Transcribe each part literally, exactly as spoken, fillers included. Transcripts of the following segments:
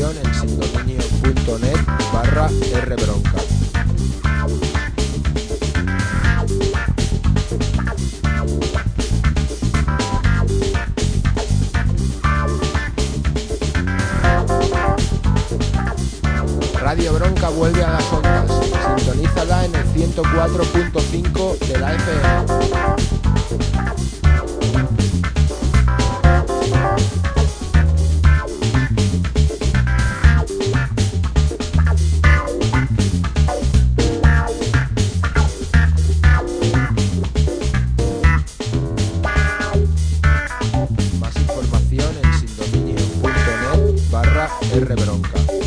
información en sindominio.net barra rbronca. Radio Bronca vuelve a las ondas. Sintonízala en el ciento cuatro punto cinco de la F M. Más información en sindominio.net barra rbronca.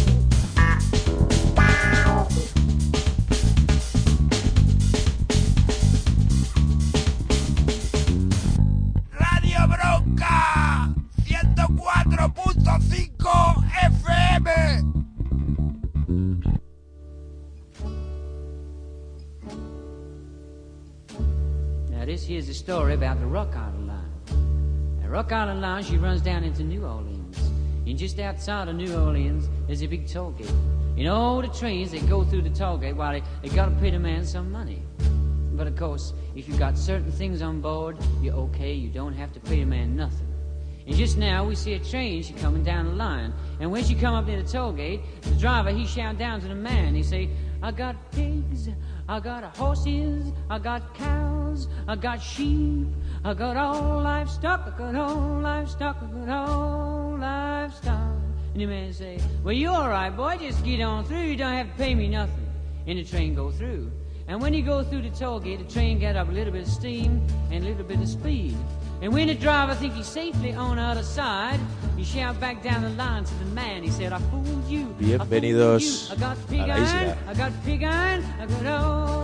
Here's a story about the Rock Island Line. The Rock Island Line, she runs down into New Orleans. And just outside of New Orleans, there's a big toll gate. You know, the trains, they go through the toll gate while they, they gotta pay the man some money. But of course, if you got certain things on board, you're okay, you don't have to pay the man nothing. And just now, we see a train, she coming down the line. And when she come up near the toll gate, the driver, he shout down to the man, he say, I got pigs, I got horses, I got cows, I got sheep, I got all livestock, I got all livestock, I got all livestock. And the man say, well, you all right, boy, just get on through, you don't have to pay me nothing. And the train go through. And when you go through the toll gate, the train get up a little bit of steam and a little bit of speed. And when the driver think he's safely on the other side, he shout back down the line to the man. He said, I fooled you. Bienvenidos I got pig a la iron, isla. I got pig iron, I got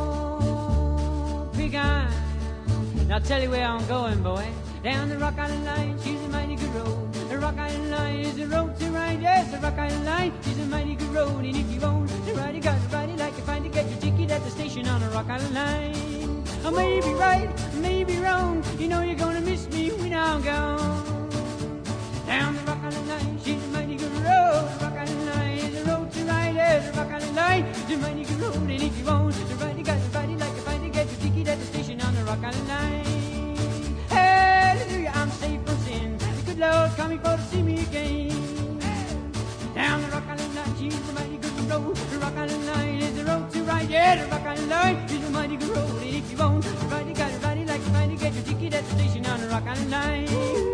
old pig iron. Now I'll tell you where I'm going, boy. Down the Rock Island Line, she's a mighty good road. The Rock Island Line is the road to ride. Yes, the Rock Island Line is a mighty good road. And if you want to ride, you got to ride it like you find to get your ticket at the station on the Rock Island Line. I may be right, I may be wrong. You know you're gonna miss me when I'm gone. Down the Rock Island Line, she's a mighty good road. The Rock Island Line is a road to ride. Yes, the Rock Island Line is a mighty good road. And if you want to ride, you got to ride it like you find to get your ticket at the station on the Rock Island Line. Hallelujah, I'm safe from sin. The good Lord coming for to see me again. Down the Rock Island Line, she's a mighty good road. The Rock Island Line is the road to ride. Yeah, the Rock Island Line is a mighty good road. And if you want to ride, you got to ride it like you find to get your ticket at the station on the Rock Island Line.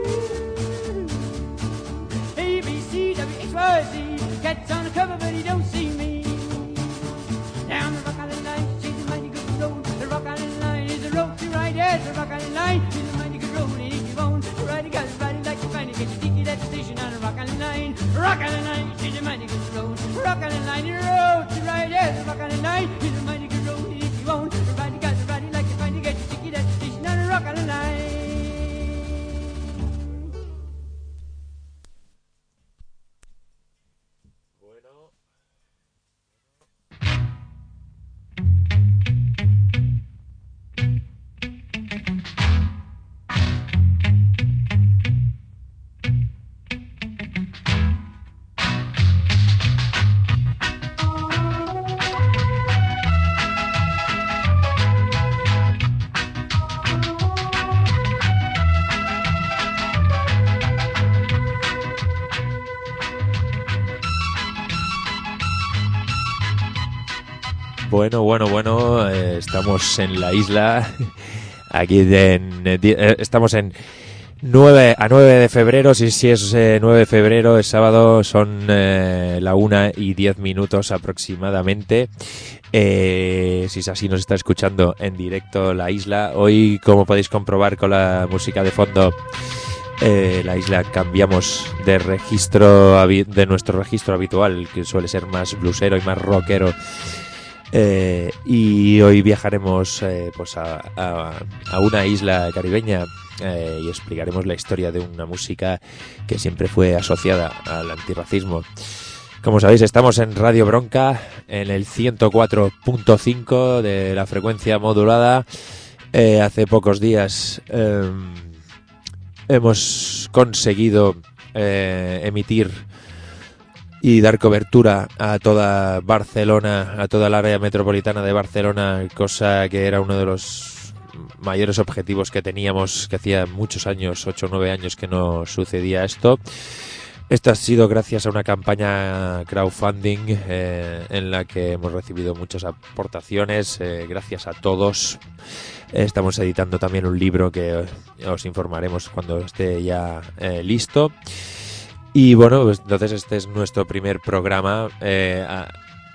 A, B, C, W, X, Y, Z. Cat's on the cover, but he don't see me. Down the Rock Island Line, she's a mighty good road. The Rock Island Line is the road to ride. Yes, the Rock Island Line is a mighty good road. And if you want to ride, you got to ride it like you find to get your ticket at the station on the Rock Island Line. Rock Island Line, she's a mighty good road. Rock Island Line, the road to ride. Yes, the Rock Island Line is a mighty good road. And if you want to ride, you got to ride it like you find to get your ticket at the station on the Rock Island Line. Bueno, bueno, bueno, eh, estamos en la isla, aquí de, en, eh, estamos en nueve a nueve de febrero, si, si es eh, nueve de febrero, es sábado, son eh, la una y diez minutos aproximadamente. Eh, si es así, nos está escuchando en directo la isla. Hoy, como podéis comprobar con la música de fondo, eh, la isla cambiamos de registro, de nuestro registro habitual, que suele ser más bluesero y más rockero. Eh, y hoy viajaremos eh, pues a, a, a una isla caribeña eh, y explicaremos la historia de una música que siempre fue asociada al antirracismo. Como sabéis, estamos en Radio Bronca, en el ciento cuatro punto cinco de la frecuencia modulada. Eh, hace pocos días eh, hemos conseguido eh, emitir y dar cobertura a toda Barcelona, a toda el área metropolitana de Barcelona, cosa que era uno de los mayores objetivos que teníamos, que hacía muchos años, ocho o nueve años que no sucedía esto. Esto ha sido gracias a una campaña crowdfunding eh, en la que hemos recibido muchas aportaciones, eh, gracias a todos. Estamos editando también un libro que os informaremos cuando esté ya eh, listo. Y bueno, pues entonces este es nuestro primer programa eh, a,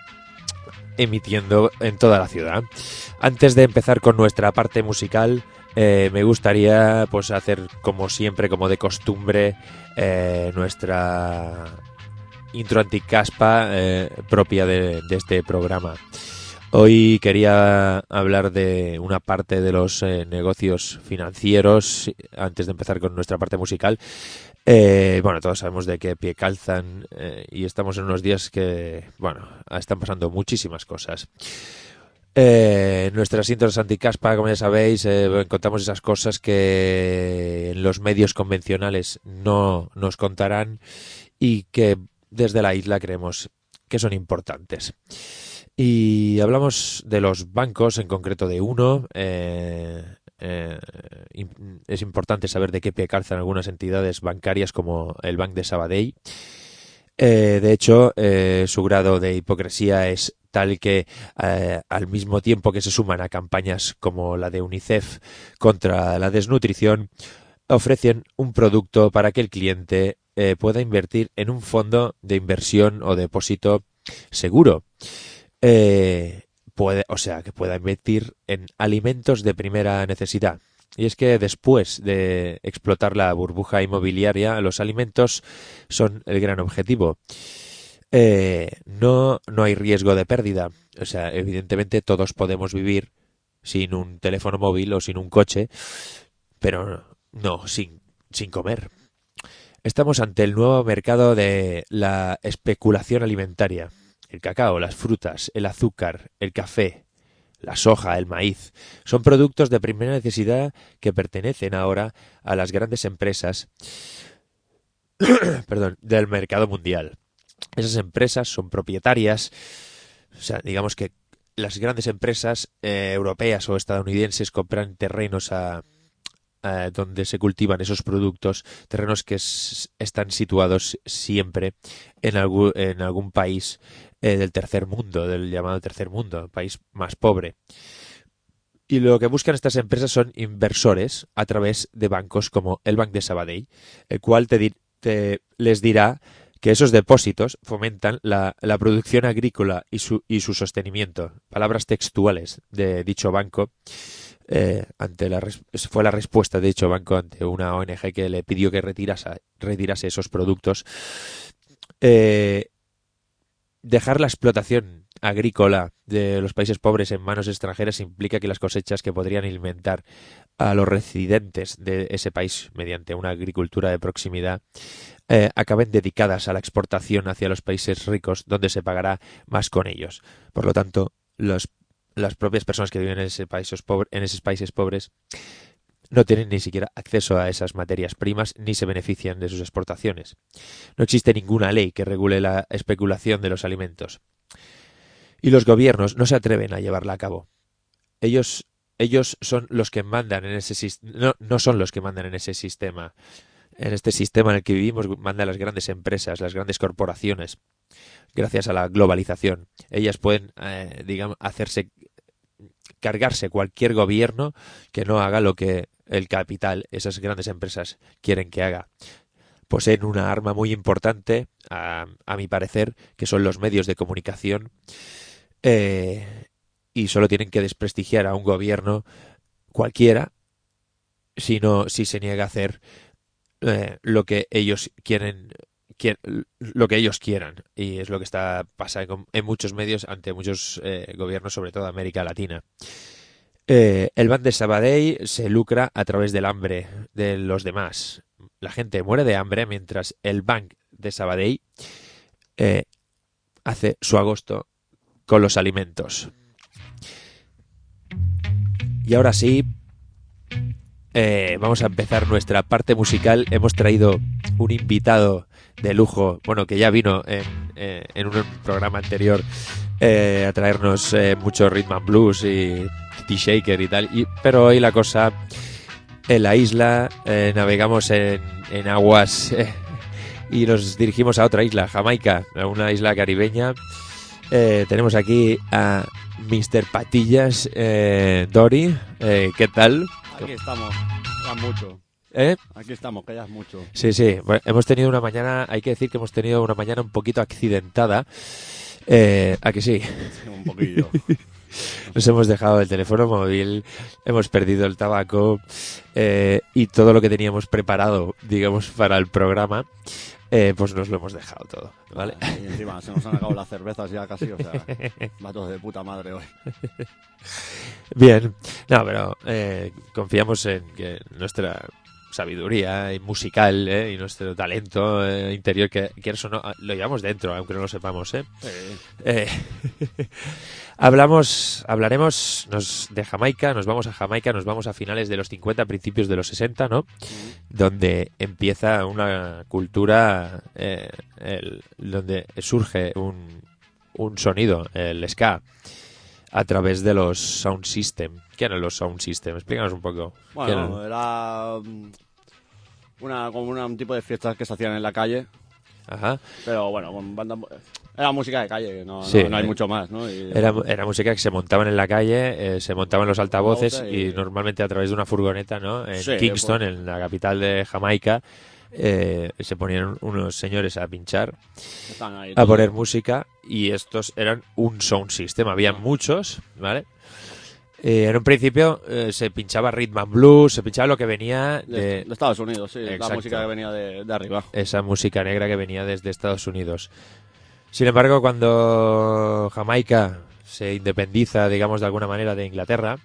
emitiendo en toda la ciudad. Antes de empezar con nuestra parte musical, eh, me gustaría pues hacer como siempre, como de costumbre, eh, nuestra intro anticaspa eh, propia de, de este programa. Hoy quería hablar de una parte de los eh, negocios financieros antes de empezar con nuestra parte musical. Eh, bueno, todos sabemos de qué pie calzan eh, y estamos en unos días que, bueno, están pasando muchísimas cosas. Eh, en nuestras intros anticaspa, como ya sabéis, eh, contamos esas cosas que en los medios convencionales no nos contarán y que desde la isla creemos que son importantes. Y hablamos de los bancos, en concreto de uno. Eh, eh, es importante saber de qué pie calzan algunas entidades bancarias como el Banc de Sabadell. Eh, de hecho, eh, su grado de hipocresía es tal que eh, al mismo tiempo que se suman a campañas como la de UNICEF contra la desnutrición, ofrecen un producto para que el cliente eh, pueda invertir en un fondo de inversión o depósito seguro. Eh, puede, o sea, que pueda invertir en alimentos de primera necesidad. Y es que después de explotar la burbuja inmobiliaria, los alimentos son el gran objetivo. Eh, no, no hay riesgo de pérdida. O sea, evidentemente todos podemos vivir sin un teléfono móvil o sin un coche, pero no, sin, sin comer. Estamos ante el nuevo mercado de la especulación alimentaria. El cacao, las frutas, el azúcar, el café, la soja, el maíz, son productos de primera necesidad que pertenecen ahora a las grandes empresas perdón, del mercado mundial. Esas empresas son propietarias, o sea, digamos que las grandes empresas eh, europeas o estadounidenses compran terrenos a, a donde se cultivan esos productos, terrenos que s- están situados siempre en algún, en algún país eh, del tercer mundo, del llamado tercer mundo, país más pobre. Y lo que buscan estas empresas son inversores a través de bancos como el Banc de Sabadell, el cual te, di- te les dirá que esos depósitos fomentan la, la producción agrícola y su, y su sostenimiento. Palabras textuales de dicho banco. Eh, ante la res- fue la respuesta de dicho banco ante una O N G que le pidió que retirase, retirase esos productos. Eh, dejar la explotación agrícola de los países pobres en manos extranjeras implica que las cosechas que podrían alimentar a los residentes de ese país mediante una agricultura de proximidad eh, acaben dedicadas a la exportación hacia los países ricos, donde se pagará más con ellos. Por lo tanto, los, las propias personas que viven en, ese países pobre, en esos países pobres no tienen ni siquiera acceso a esas materias primas ni se benefician de sus exportaciones. No existe ninguna ley que regule la especulación de los alimentos. Y los gobiernos no se atreven a llevarla a cabo. Ellos, ellos son los que mandan en ese sistema, no, no son los que mandan en ese sistema. En este sistema en el que vivimos mandan las grandes empresas, las grandes corporaciones. Gracias a la globalización, ellas pueden, eh, digamos, hacerse, cargarse cualquier gobierno que no haga lo que el capital, esas grandes empresas, quieren que haga. Poseen una arma muy importante, a, a mi parecer, que son los medios de comunicación, eh, y solo tienen que desprestigiar a un gobierno cualquiera si no, si se niega a hacer eh, lo que ellos quieren, quieren, lo que ellos quieran, y es lo que está pasando en muchos medios ante muchos eh, gobiernos, sobre todo de América Latina. Eh, el Banc de Sabadell se lucra a través del hambre de los demás. La gente muere de hambre mientras el Banc de Sabadell eh, hace su agosto con los alimentos. Y ahora sí, eh, vamos a empezar nuestra parte musical. Hemos traído un invitado de lujo, bueno, que ya vino en, eh, en un programa anterior eh, a traernos eh, mucho rhythm and blues y T-Shaker y tal, y, pero hoy la cosa en la isla, eh, navegamos en, en aguas eh, y nos dirigimos a otra isla, Jamaica, a una isla caribeña. Eh, tenemos aquí a mister Patillas, eh, Dori, eh, ¿qué tal? Aquí estamos, ya mucho. ¿Eh? Aquí estamos, que ya es mucho. Sí, sí, bueno, hemos tenido una mañana, hay que decir que hemos tenido una mañana un poquito accidentada. Eh, ¿A que sí? Sí, un poquillo. Nos hemos dejado el teléfono móvil, hemos perdido el tabaco eh, y todo lo que teníamos preparado, digamos, para el programa, eh, pues nos lo hemos dejado todo, ¿vale? Y encima se nos han acabado las cervezas ya casi, o sea, va todo de puta madre hoy. Bien, no, pero eh, confiamos en que nuestra sabiduría y musical eh, y nuestro talento eh, interior, que quieras o no, lo llevamos dentro, aunque no lo sepamos, ¿eh? Sí. Eh, hablamos, hablaremos nos, de Jamaica, nos vamos a Jamaica, nos vamos a finales de los cincuenta, principios de los sesenta, ¿no? Mm. Donde empieza una cultura, eh, el, donde surge un, un sonido, el ska, a través de los sound system. ¿Qué eran los sound system? Explícanos un poco. Bueno, era um, una, como una, un tipo de fiestas que se hacían en la calle, Ajá. pero bueno, con banda, era música de calle, no, Sí, no, no hay eh, mucho más, ¿no? Y, Era, bueno, era música que se montaban en la calle, eh, se montaban los altavoces y- y normalmente a través de una furgoneta, ¿no? En Sí, Kingston, pues- en la capital de Jamaica, eh, se ponían unos señores a pinchar, estaban ahí a todos. poner música, y estos eran un sound system. Había muchos, ¿vale? Eh, en un principio eh, se pinchaba rhythm and blues, se pinchaba lo que venía de, de de Estados Unidos, sí, Exacto. la música que venía de, de arriba. esa música negra que venía desde Estados Unidos. Sin embargo, cuando Jamaica se independiza, digamos, de alguna manera de Inglaterra,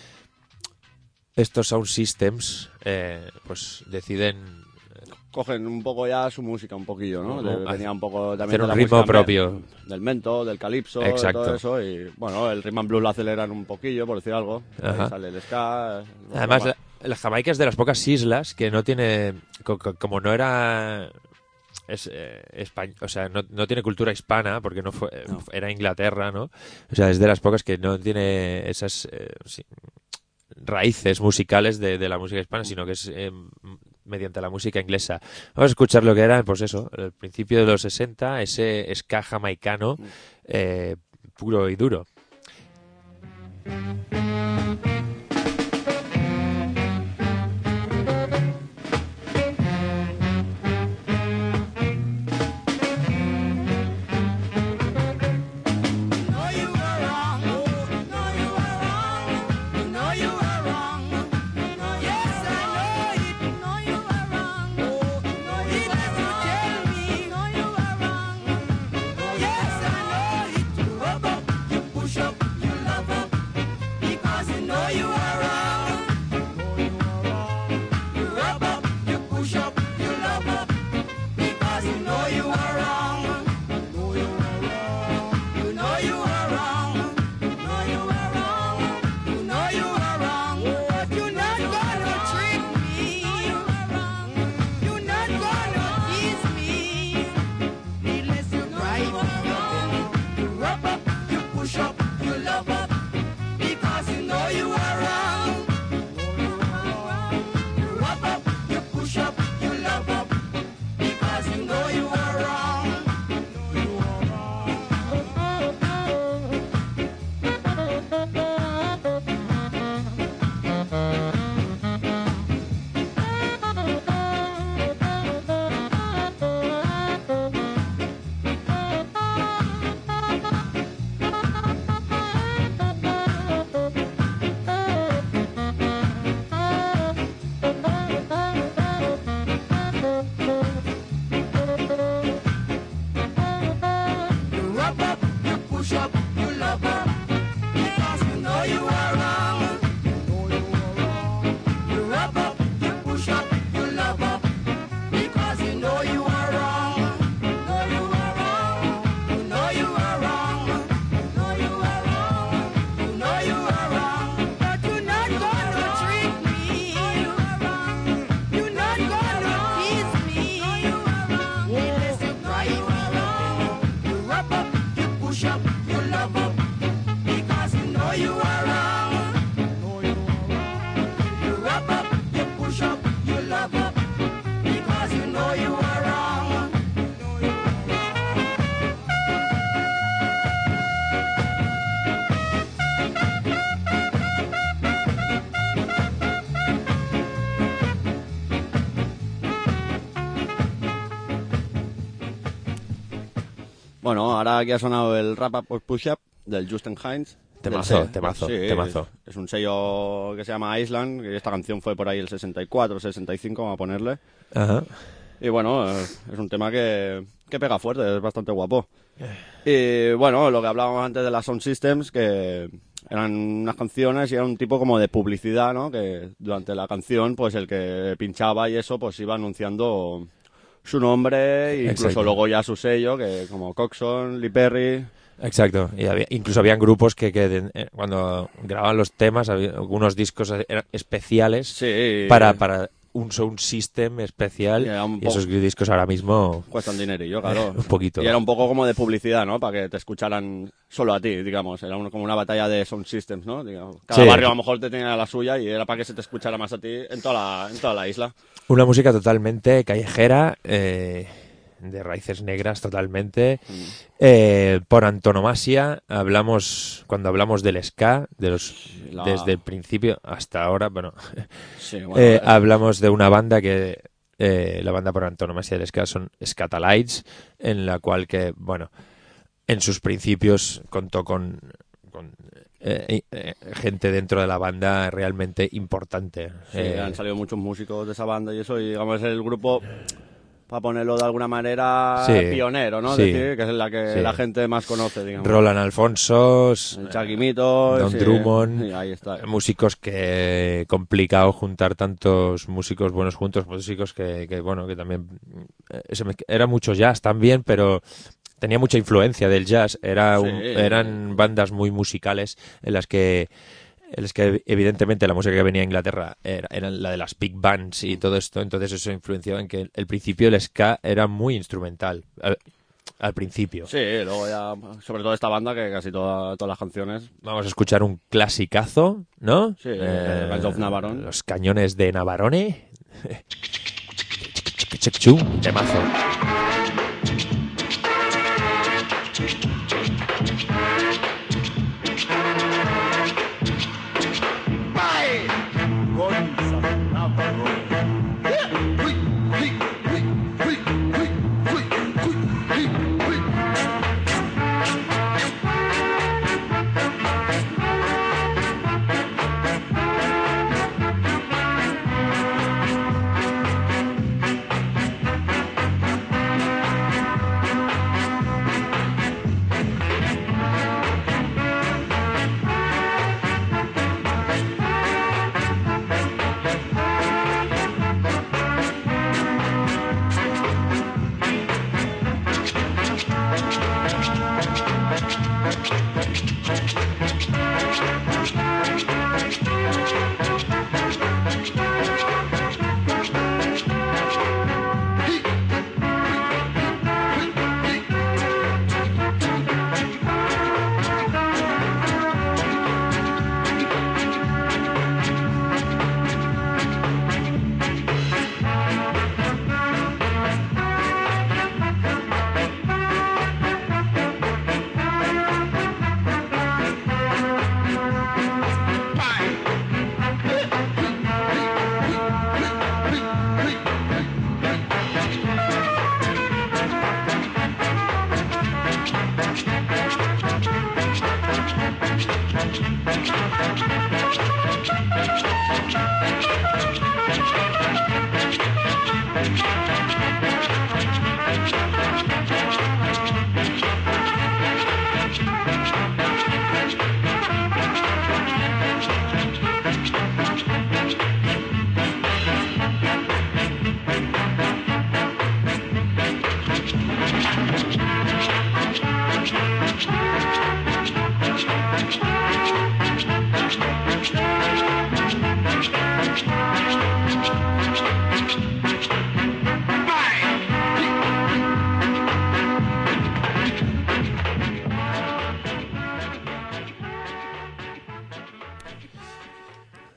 estos sound systems eh, pues deciden Cogen un poco ya su música, un poquillo, ¿no? Ujú. De- venía un poco también hacer de un la ritmo música propio. del mento, del calipso, de Exacto. todo eso. Y bueno, el rhythm and blues lo aceleran un poquillo, por decir algo. Ajá. Ahí sale el ska. Además, bueno, la, la Jamaica es de las pocas islas que no tiene, co- co- como no era, es, eh, espa- o sea, no, no tiene cultura hispana, porque no fue, No. era Inglaterra, ¿no? O sea, es de las pocas que no tiene esas eh, sí, raíces musicales de, de la música hispana, sino que es eh, mediante la música inglesa. Vamos a escuchar lo que era, pues eso, el principio de los sesenta, ese ska jamaicano eh, puro y duro. Push up, you love up, because you know you Bueno, ahora aquí ha sonado el Rap Up or Push Up del Justin Hines. Temazo, del temazo, sí, temazo. Es, es un sello que se llama Island, que esta canción fue por ahí el sesenta y cuatro, sesenta y cinco, vamos a ponerle. Ajá. Y bueno, es un tema que, que pega fuerte, es bastante guapo. Y bueno, lo que hablábamos antes de las Sound Systems, que eran unas canciones y era un tipo como de publicidad, ¿no? Que durante la canción, pues el que pinchaba y eso, pues iba anunciando su nombre e incluso Exacto. luego ya su sello, que como Coxon, Lee Perry. Exacto, y había, incluso habían grupos que, que de- eh, cuando grababan los temas, había algunos discos eran especiales Sí. para, para un sound system especial, Y era un y poco- esos discos ahora mismo Cuestan dinerillo, claro. un poquito. Y era un poco como de publicidad, ¿no? Para que te escucharan solo a ti, digamos. Era un- como una batalla de sound systems, ¿no? Digamos, cada Sí. barrio a lo mejor te tenía la suya y era para que se te escuchara más a ti en toda la, en toda la isla. Una música totalmente callejera, eh, de raíces negras totalmente. Mm. Eh, por antonomasia, hablamos cuando hablamos del ska, de los La- desde el principio hasta ahora, bueno, Sí, bueno, eh, eh, hablamos de una banda que eh, la banda por antonomasia del ska son Scatalites, en la cual que, bueno, en sus principios contó con, con eh, eh, gente dentro de la banda realmente importante. sí, Eh, han salido muchos músicos de esa banda y eso, y digamos es el grupo, para ponerlo de alguna manera, Sí. pionero, ¿no? Sí. Decir que es la que Sí. la gente más conoce, digamos. Roland Alfonso, El Chaquimito, Don sí, Drummond, sí, ahí está. músicos que complicado juntar tantos músicos buenos juntos, músicos que, que bueno, que también eh, se me- era mucho jazz también, pero tenía mucha influencia del jazz. Era un- Sí. eran bandas muy musicales en las que en las que evidentemente la música que venía de Inglaterra era, era la de las big bands y todo esto, entonces eso influenció en que el, el principio el ska era muy instrumental al, al principio. Sí, luego ya, sobre todo esta banda, que casi toda- todas las canciones. Vamos a escuchar un clasicazo, ¿no? Sí, eh, Guns of Navarone. Los cañones de Navarone. Chum, temazo.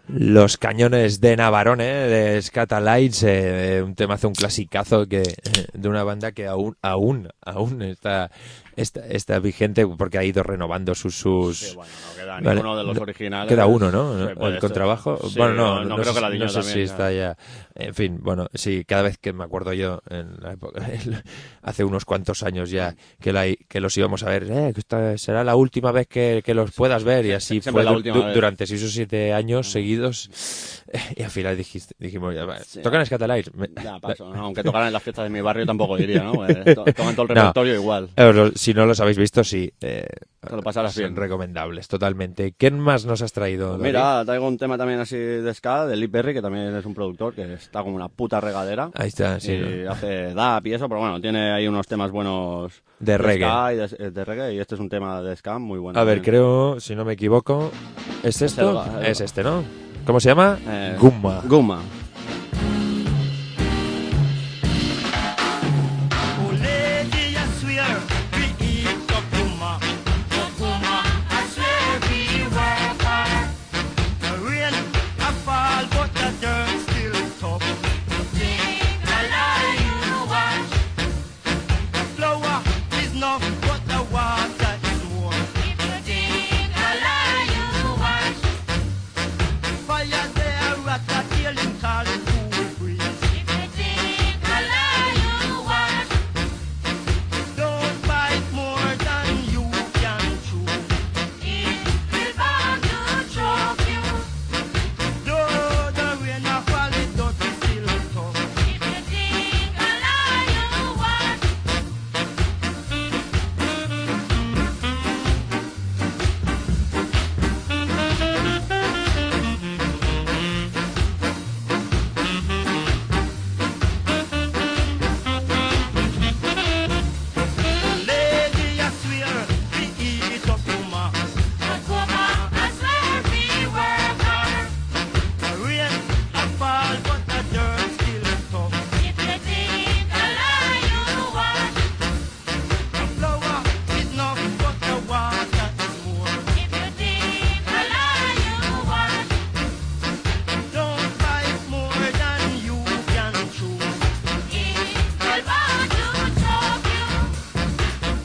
Los cañones de Navarone, de Scatalites, eh, un temazo, un clasicazo que, eh, de una banda que aún, aún, aún está, está, está vigente porque ha ido renovando sus... sus... Sí, bueno, no queda Vale. ninguno de los originales. Queda uno, ¿no? Sí, puede El ser. contrabajo. Sí, bueno, no, no, no, creo sé, que la no Diño sé también, si ya. está ya... En fin, bueno, sí, cada vez que me acuerdo yo, en la época, hace unos cuantos años ya, que, la, que los íbamos a ver, eh, que esta será la última vez que, que los puedas ver, y así Siempre fue la du- última du- vez. durante seis o siete años seguidos, y al final dijiste, dijimos, ya, va, Sí. tocan Scatalites. Me- Ya, paso, ¿no? Aunque tocaran en las fiestas de mi barrio tampoco diría, ¿no? Eh, to- toman todo el No. repertorio igual. Eh, lo- si no los habéis visto, sí. Eh, Te lo pasarás son bien. recomendables, totalmente. ¿Quién más nos has traído, David? Mira, traigo un tema también así de ska, de Lee Perry, que también es un productor que está como una puta regadera. Ahí está, sí. y ¿no? hace dap y eso, pero bueno, tiene ahí unos temas buenos De reggae. ska y de, de reggae, y este es un tema de ska muy bueno. A ver, también. creo, si no me equivoco, ¿es esto? el- el- Es este, ¿no? ¿Cómo se llama? Eh, Gumma. Gumma. Oh, lady, I swear, we eat up Guma. Oh, Guma, I swear we work hard. The rain, I fall, but the dirt still tough. Think I lie, you watch. The flour is enough, but the water is more. Think I lie, you watch. Fire there, rat a tail in call it cool breeze. Think I lie, you watch. Don't bite more than you can chew. It will bound to choke you. Though the rain a fall, it doesn't still tough. If you think I lie, you watch. Lady, I swear, we eat up Guma. Guma, I swear we work hard. The rain a fall, but the dirt still tough. If you think I lie, you watch. The flour is enough, but the water is more. If you think I lie, you watch. Don't bite more than you can chew. It will bound to choke you.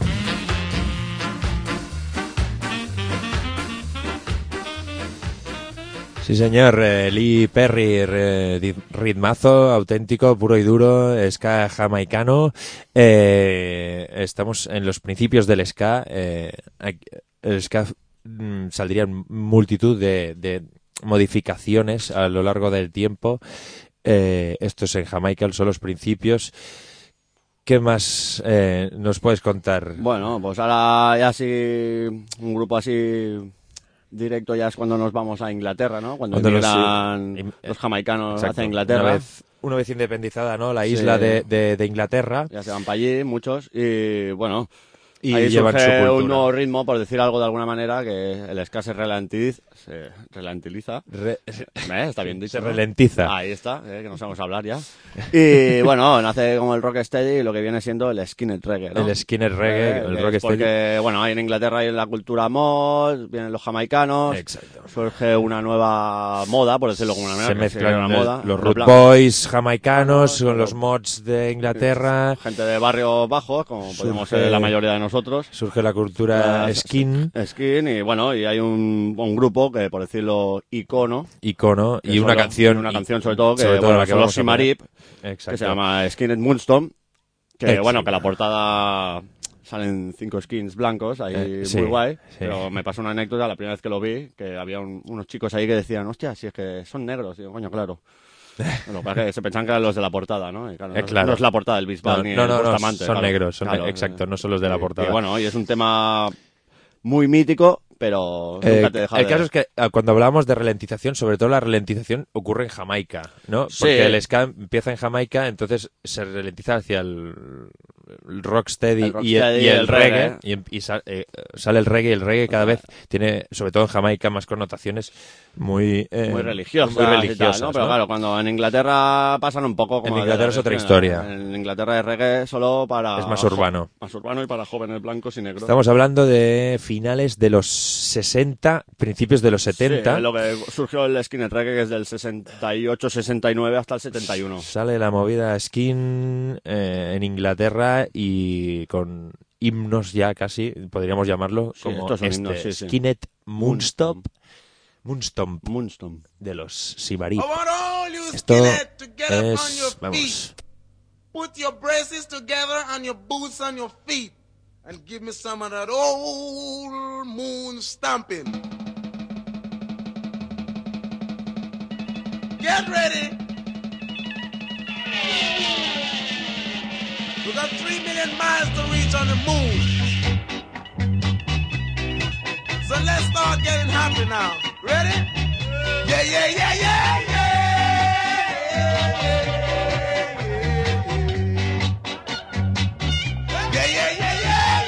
Sí, señor. eh, Lee Perry, eh, di- ritmazo auténtico, puro y duro, ska jamaicano. Eh, estamos en los principios del ska. Eh, aquí- el ska mm, saldría en multitud de, de modificaciones a lo largo del tiempo. Eh, esto es en Jamaica, son los principios. ¿Qué más eh, nos puedes contar? Bueno, pues ahora ya sí, un grupo así directo ya es cuando nos vamos a Inglaterra, ¿no? Cuando Cuando los- emigran im- los jamaicanos Exacto. hacia Inglaterra. Una vez, una vez independizada, ¿no? La Sí. isla de, de- de Inglaterra. Ya se van para allí muchos y bueno, Y ahí llevan su surge cultura. un nuevo ritmo, por decir algo de alguna manera, que el ska se relantiliza. Se relantiliza. Re- ¿Eh? Está bien dicho, se ¿no? ralentiza. Ahí está, eh, que no sabemos hablar ya. Y bueno, nace como el rocksteady y lo que viene siendo el skinhead reggae, ¿no? El skinhead reggae, Eh, el que rock es Porque, bueno, ahí en Inglaterra hay la cultura mod, vienen los jamaicanos. Exacto. Surge una nueva moda, por decirlo de alguna manera. Se que sería mezclan una moda. los Los root blancos. boys jamaicanos con Claro. los mods de Inglaterra. Gente de barrios bajos, como podemos Surge- ser la mayoría de nosotros. Surge la cultura Las- skin, Skin, y bueno, y hay un, un grupo que, por decirlo, icono. icono, que y una solo- canción. Una y- canción, sobre todo, que, sobre todo bueno, la que son vamos los a poner. Simarip, Exacto. que se llama Skinhead Moonstone. Que, Exacto. bueno, que la portada salen cinco skins blancos, ahí Eh, sí, muy guay. sí. Pero me pasó una anécdota la primera vez que lo vi, que había un- unos chicos ahí que decían, hostia, si es que son negros. Y digo, coño, claro. Lo que pasa es que se pensaban que eran los de la portada, ¿no? Y claro, Eh, no, claro. no es la portada del Bisbal No, ni no, el no, no, Bustamante, son claro. negros, son Claro, ne- exacto, eh, no son los de la y- portada. Y bueno, y es un tema muy mítico, pero Eh, nunca te deja el de... caso es que ah, cuando hablábamos de ralentización, sobre todo la ralentización ocurre en Jamaica, ¿no? Sí. Porque el ska empieza en Jamaica, entonces se ralentiza hacia el el rocksteady, El rocksteady y el, y y el el reggae, reggae. y, em- y sal- eh, sale el reggae, y el reggae cada vez tiene, sobre todo en Jamaica, más connotaciones muy... eh, muy religiosas, muy y tal, religiosas, ¿no? Pero ¿no? claro, cuando en Inglaterra pasan un poco como... En de Inglaterra la es otra religión, historia. En Inglaterra es reggae solo para... Es más jo- urbano. Más urbano y para jóvenes blancos y negros. Estamos hablando de finales de los sesenta, principios de los setenta. Sí, lo que surgió el skinhead reggae, que es del sesenta y ocho sesenta y nueve hasta el setenta y uno. Sale la movida skin eh, en Inglaterra y con himnos ya casi, podríamos llamarlo, Sí, como estos son este, himnos, sí, sí. Skinhead Moonstomp, Moonstomp Moonstomp. de los Sibarip. I want all you Esto skinhead to get up on es, your feet. vamos, Put your braces together and your boots on your feet. And give me some of that old moon stomping. Get ready. We got three million miles to reach on the moon. So let's start getting happy now. Ready? Yeah, yeah, yeah, yeah, yeah. Yeah, yeah, yeah, yeah,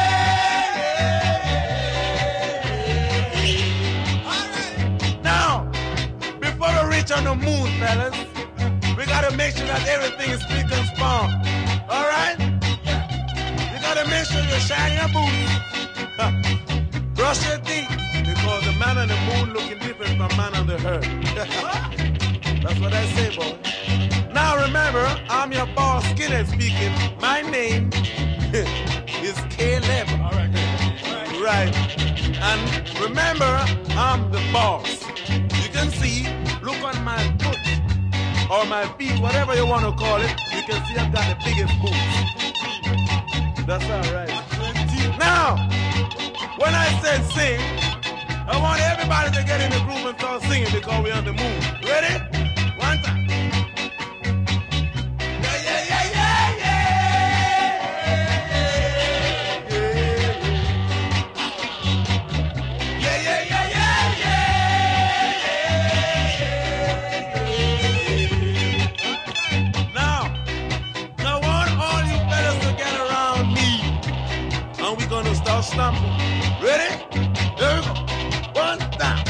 yeah. All right. Now, before we reach on the moon, fellas, we gotta make sure that everything is spick and span. All right? You gotta make sure you shine your boots. Brush your teeth, because the man on the moon looking different from man on the earth. That's what I say, boy. Now remember, I'm your boss, Skinhead speaking. My name is Caleb. All right, right. And remember, I'm the boss. You can see, look on my foot or my feet, whatever you want to call it. You can see I've got the biggest boots. That's all right. Now, when I said sing, I want everybody to get in the groove and start singing because we're on the moon. Ready? One time. Yeah, yeah, yeah, yeah, yeah. Yeah, yeah, yeah, yeah, yeah. Now, now I want all you fellas to get around me. And we're gonna start stomping. Ready? Here we go. One down.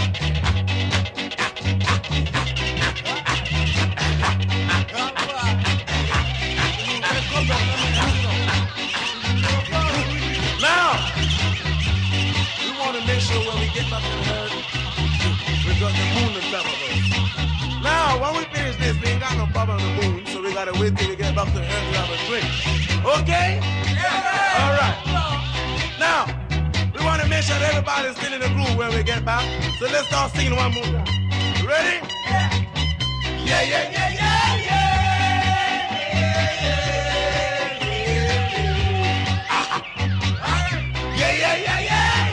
Now, we want to make sure when we get back in the herd, we got the moon on top of us. Now, when we finish this, we ain't got no problem on the moon, so we gotta wait till we get back to the herd to have a drink. Okay? Yeah. All right. Now, we want to make sure that everybody's still in the groove when we get back. So let's start singing one more time. You ready? Yeah. Yeah, yeah, yeah, yeah, yeah. Yeah, yeah, yeah, yeah,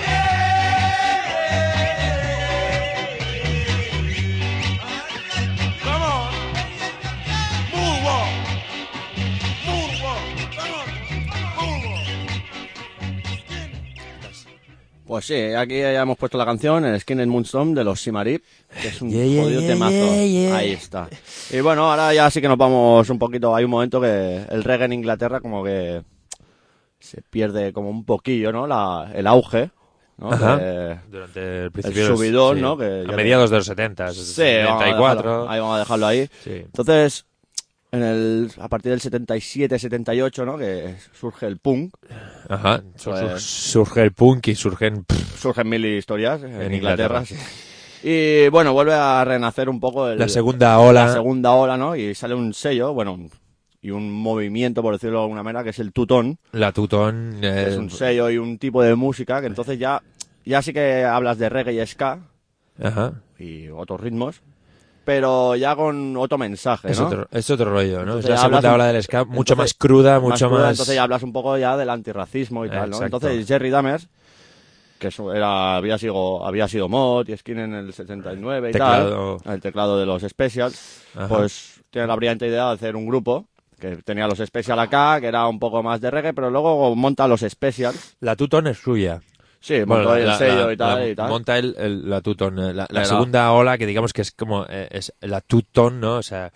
yeah. Come on. Moonwalk. Moonwalk. Come on. Moonwalk. Pues sí, aquí ya hemos puesto la canción, el Skinhead Moonstomp de los Simarip, que es un Yeah, yeah, jodido yeah, temazo. yeah, yeah. Ahí está. Y bueno, ahora ya sí que nos vamos un poquito, hay un momento que el reggae en Inglaterra como que se pierde como un poquillo, ¿no? La, el auge, ¿no? Ajá. Que- Durante el principio de los- subidón, sí, ¿no? Que a ya mediados de los setenta, Sí, vamos a setenta y cuatro. dejarlo- ahí vamos a dejarlo ahí. Sí. Entonces, en el, a partir del setenta y siete, setenta y ocho, ¿no? Que surge el punk, Ajá. Sur- Pues- surge el punk y surgen... pff, surgen mil historias en, En Inglaterra. Inglaterra. sí. Y bueno, vuelve a renacer un poco el, la segunda ola. la segunda ola, ¿no? Y sale un sello, bueno, y un movimiento, por decirlo de alguna manera, que es el tutón, La Tutón. que eh, es un sello y un tipo de música que entonces ya, ya sí que hablas de reggae y ska Ajá. y otros ritmos, pero ya con otro mensaje, Es, ¿no? otro, es otro rollo, ¿no? Entonces Es la ya segunda hablas un- ola del ska, mucho entonces, más cruda, mucho cruda, más... Entonces ya hablas un poco ya del antirracismo y tal, ¿no? Exacto. Entonces Jerry Dammers, que eso era, había sido, había sido mod y skin en el setenta y nueve y Teclado. tal, el teclado de los Specials, Ajá. pues tiene la brillante idea de hacer un grupo que tenía los Special acá, que era un poco más de reggae, pero luego monta los Specials. La Tutón es suya. Sí, Bueno, montó el la- sello la- y tal la- y tal. Monta el, el- la Tutón. eh, La, la Pero- segunda ola, que digamos que es como eh, es la Tutón, ¿no? O sea,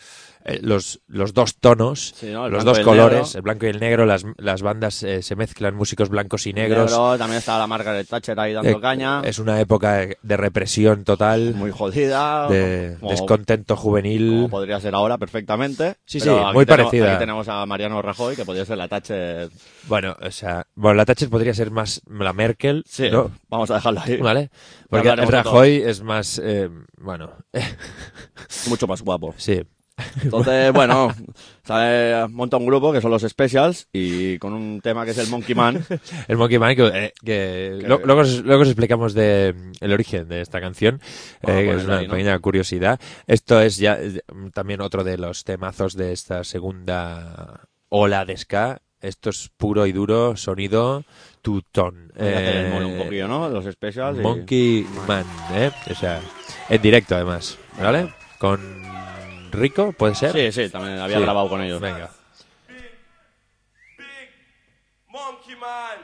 eh, los, los dos tonos, Sí, ¿no? El los blanco dos y el colores, negro. el blanco y el negro, las, las bandas eh, se mezclan, músicos blancos y negros. Negro, también está la Margaret Thatcher ahí dando Eh, caña. Es una época de represión total, Muy jodida. de como- descontento juvenil. Como podría ser ahora perfectamente. Sí, Pero sí, aquí muy tenemos- parecida. Aquí tenemos a Mariano Rajoy, que podría ser la Thatcher. Bueno, o sea, bueno, la Thatcher podría ser más la Merkel, Sí, ¿no? vamos a dejarlo ahí. ¿Vale? Porque hablaremos de Rajoy es más, eh, bueno, Mucho más guapo. sí. Entonces, bueno, sale, monta un grupo que son los Specials y con un tema que es el Monkey Man. El Monkey Man, que, eh, que Que- lo- luego, os, luego os explicamos de, mm, el origen de esta canción, Vamos a eh, que es ponerla una ahí, ¿no? pequeña curiosidad. Esto es ya eh, también otro de los temazos de esta segunda ola de ska. Esto es puro y duro sonido tutón. Voy a hacer el Eh, mono un poquillo, ¿no? Los Specials. y- Monkey Man, ¿eh? O sea, en directo además, ¿vale? Con Rico, ¿puede ser? Sí, sí, también había Sí. grabado con ellos. Venga. Big Monkey Man.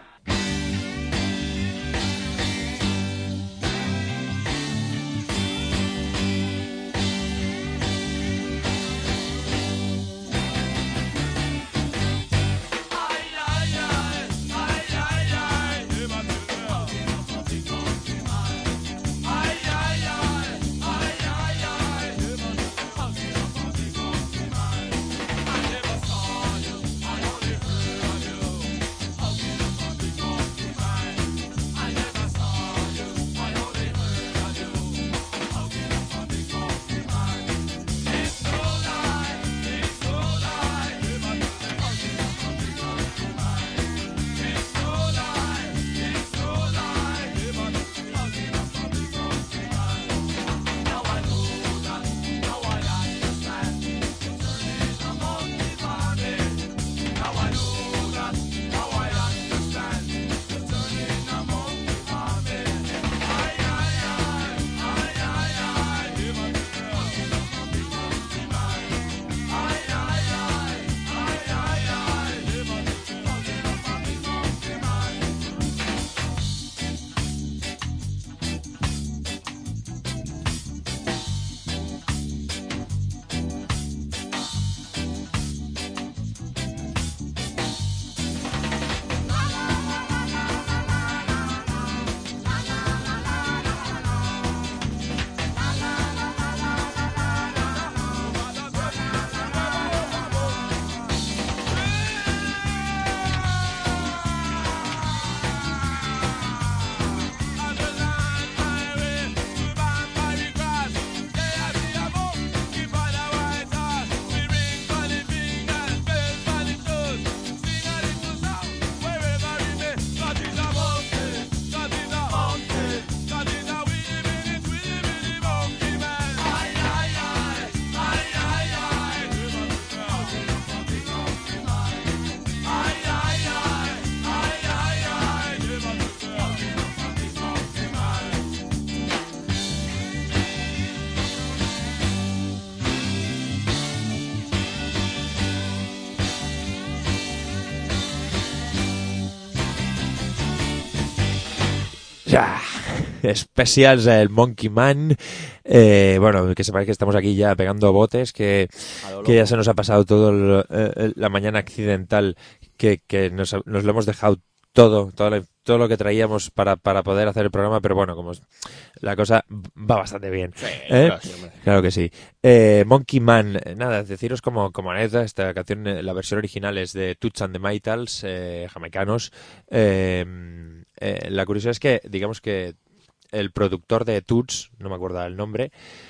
Ya. Specials, el Monkey Man. Eh, bueno, que sepáis que estamos aquí ya pegando botes, que, A lo que ya loco. se nos ha pasado todo el- eh, la mañana accidental, que, que nos, nos lo hemos dejado todo, todo lo, todo lo que traíamos para, para poder hacer el programa, pero bueno, como es- la cosa va bastante bien. ¿eh? claro, sí, hombre. Claro que sí. Eh, Monkey Man, eh, nada, deciros como, como anécdota, esta canción, eh, la versión original es de Toots and the Maytals, eh, jamaicanos. Eh, eh, la curiosidad es que, digamos que el productor de Toots, no me acuerdo el nombre,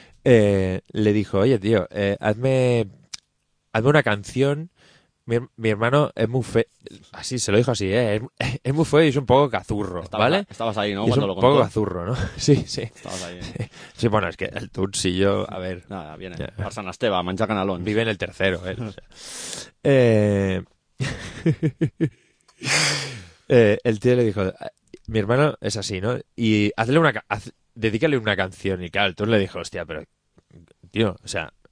eh, le dijo, oye tío, eh, hazme, hazme una canción. Mi, her- mi hermano es muy feo, así, se lo dijo así, ¿eh? es, es muy feo y es un poco cazurro, Estabas, ¿vale? estabas ahí, ¿no? Y es Cuando un lo poco contó. cazurro, ¿no? Sí, sí. Estabas ahí. ¿eh? Sí, bueno, es que el Toots y yo, a ver, Nada, viene. Ya. Barsan Esteba, Mancha Canalón. vive en el tercero, ¿eh? O sea. Eh, eh, el tío le dijo, mi hermano es así, ¿no? Y hazle una, ca- haz- dedícale una canción. Y claro, el Toots le dijo, hostia, pero, tío, o sea,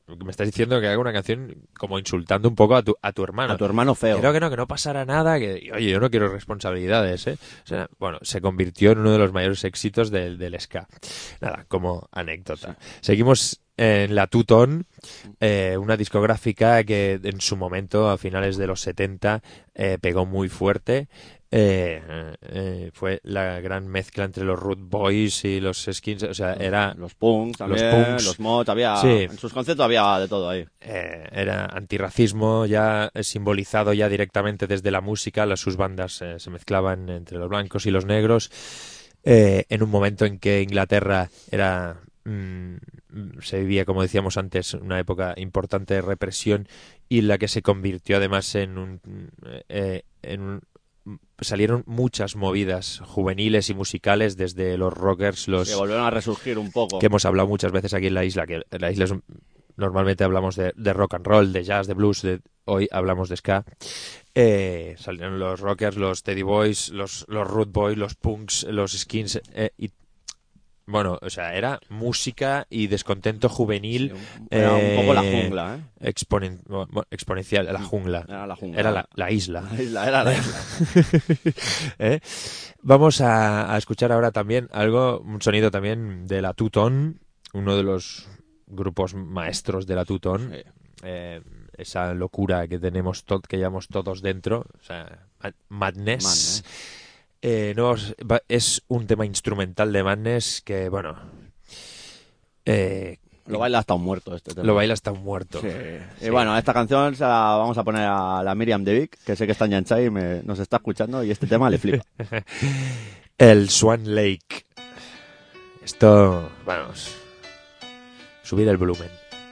me estás diciendo que haga una canción como insultando un poco a tu, a tu hermano. A tu hermano feo. Creo que no, que no pasará nada, que oye, yo no quiero responsabilidades, ¿eh? O sea, bueno, se convirtió en uno de los mayores éxitos del, del ska. Nada, como anécdota. Sí. Seguimos en la Two-Tone, eh, una discográfica que en su momento, a finales de los setenta, eh, pegó muy fuerte. Eh, eh, fue la gran mezcla entre los Root Boys y los Skins, o sea, era... Los punks también, los, punks, los mods, había... Sí. En sus conceptos había de todo ahí. Eh, era antirracismo ya simbolizado ya directamente desde la música, las, sus bandas eh, se mezclaban entre los blancos y los negros, eh, en un momento en que Inglaterra era... Mm, se vivía, como decíamos antes, una época importante de represión y la que se convirtió además en un... Eh, en un salieron muchas movidas juveniles y musicales desde los rockers, los que volvieron a resurgir un poco, que hemos hablado muchas veces aquí en la isla, que en la isla es, normalmente hablamos de, de rock and roll, de jazz, de blues, de, hoy hablamos de ska. Eh, salieron los rockers, los Teddy Boys, los, los Root Boys, los punks, los skins, eh, y bueno, o sea, era música y descontento juvenil. Sí, era eh, un poco la jungla, ¿eh? Exponen, bueno, exponencial, la jungla. Era la jungla. Era la, la isla. La isla, era la isla. ¿Eh? Vamos a, a escuchar ahora también algo, un sonido también de la Two-Tone, uno de los grupos maestros de la Two-Tone. Sí. Eh, esa locura que tenemos, to- que llevamos todos dentro, o sea, Madness. Madness. Eh, no, es un tema instrumental de Madness que, bueno... Eh, lo baila hasta un muerto este tema. Lo baila hasta un muerto. Sí. Sí. Y bueno, esta canción se la vamos a poner a la Miriam De Vic, que sé que está en Yanchai y me, nos está escuchando, y este tema le flipa. El Swan Lake. Esto, vamos, subir el volumen.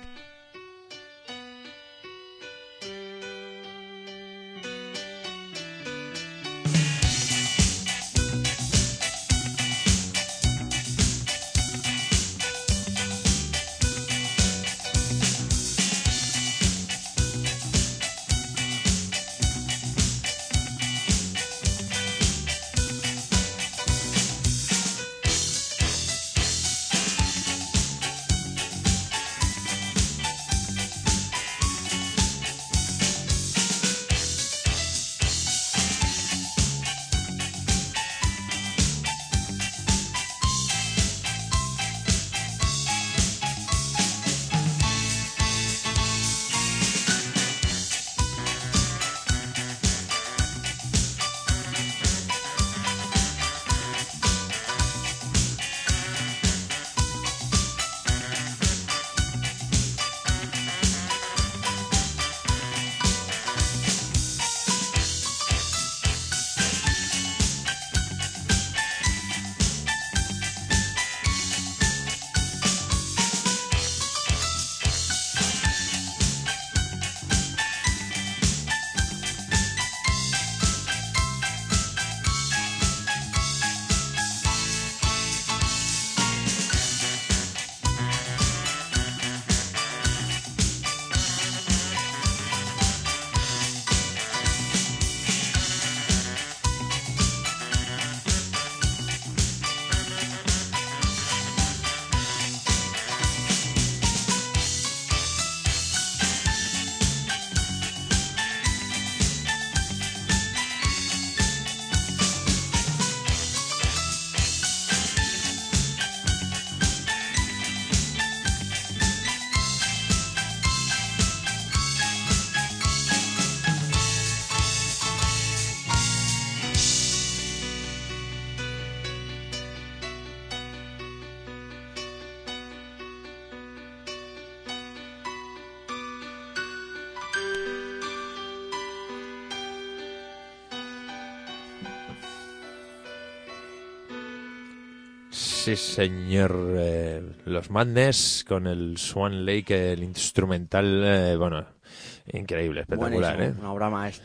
Sí, señor. Eh, los Madness con el Swan Lake, el instrumental, eh, bueno, increíble, espectacular. Buenísimo, ¿eh? Una obra maestra.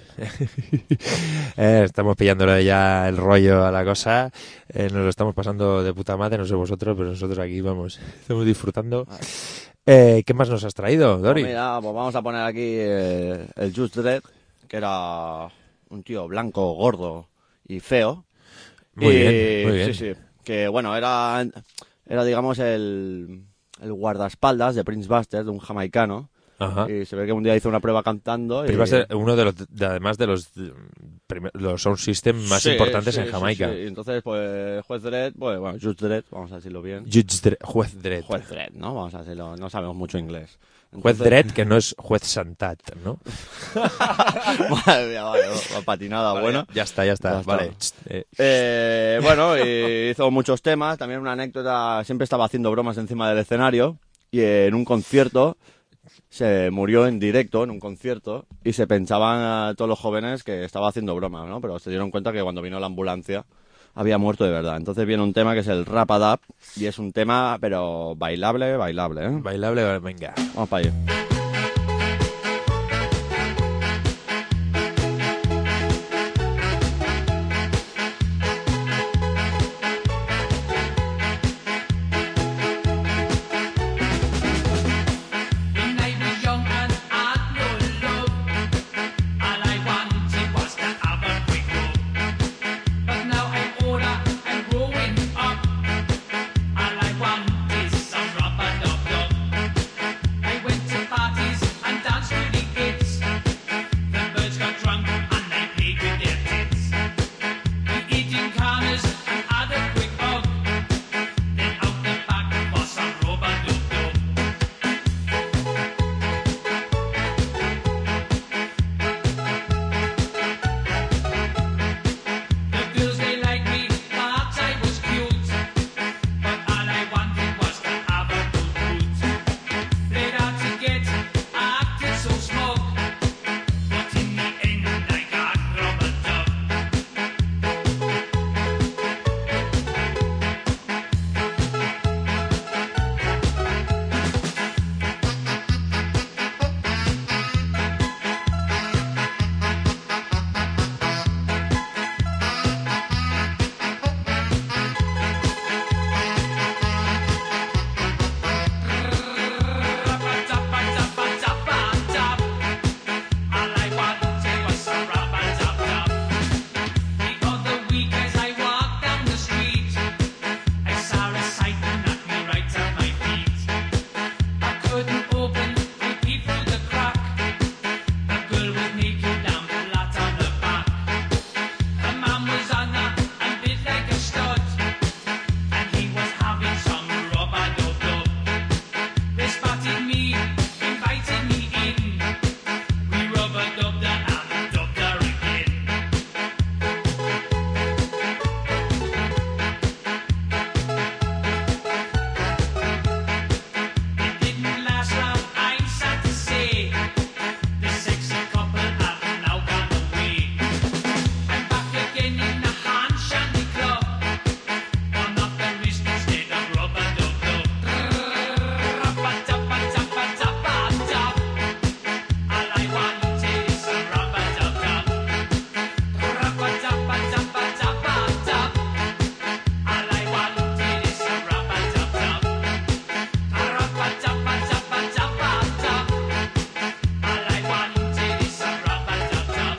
eh, estamos pillándole ya el rollo a la cosa. Eh, nos lo estamos pasando de puta madre, no sé vosotros, pero nosotros aquí vamos, estamos disfrutando. Eh, ¿Qué más nos has traído, Dori? Pues mira, pues vamos a poner aquí eh, el Just Dread, que era un tío blanco, gordo y feo. Muy y, bien, muy bien. Sí, sí. Que bueno, era, era digamos el, el guardaespaldas de Prince Buster, de un jamaicano. Ajá. Y se ve que un día hizo una prueba cantando. Pero y... iba a ser uno de los, de, además de los, de, primer, los sound system más Sí, importantes sí, en Jamaica. Sí, sí. Y entonces, pues, Juez Dredd, pues, bueno, Judge Dredd, vamos a decirlo bien. Judge Dredd, Juez Dredd. Juez Dredd, ¿no? Vamos a decirlo, no sabemos mucho inglés. Entonces... Juez Dredd, que no es Juez Santat, ¿no? Madre mía, vale, patinada, Vale, buena. Ya está, ya está, Ya está. vale. Eh, Eh, bueno, y hizo muchos temas, también una anécdota, siempre estaba haciendo bromas encima del escenario y en un concierto se murió en directo, en un concierto, y se pensaban a todos los jóvenes que estaba haciendo broma, ¿no? Pero se dieron cuenta que cuando vino la ambulancia había muerto de verdad. Entonces viene un tema que es el Rap-a-Dap y es un tema, pero bailable, bailable, ¿eh? bailable, venga. Vamos para allá. When I was young and had no love, all I wanted was to have a quick love. But now I'm older and growing up, all I want is some rub-a-dub-dub. I went to parties and danced to the hits. The birds got drunk and I played with their tits. We eating corners and had a quick hug. Then out the back for some rub-a-dub-dub. The girls they like me, thought I was cute, but all I wanted was to have a good boot. Played hard to get, I acted so smug, but in the end I got rub-a-dub. Rub-a-dub-a-dub-a-dub-a-dub. All I wanted was some rub-a-dub-dub. The other week as I walked down the street, I saw a sight that knocked me right to my feet. I couldn't open my peep through the crack. The girl was naked down flat on the back. The man was on her and bit like a stud, and he was having some rub-a-dub-dub. They spotted me, invited me in. We rub-a-dubbed her and dubbed her again. It didn't last long, I'm sad to say. The sexy couple have now gone away. I'm back again in the hand shandy club. One of the wrist instead of rub-a-dub-dub. Rub-a-dub-a-dub-a-dub-a-dub. All I wanted is some rub-a-dub-dub. Rub-a-dub-a-dub-a-dub-a-dub. All I wanted is some rub-a-dub-dub. Rub-a-dub-a-dub-a-dub-a-dub. All I wanted is some rub-a-dub-dub.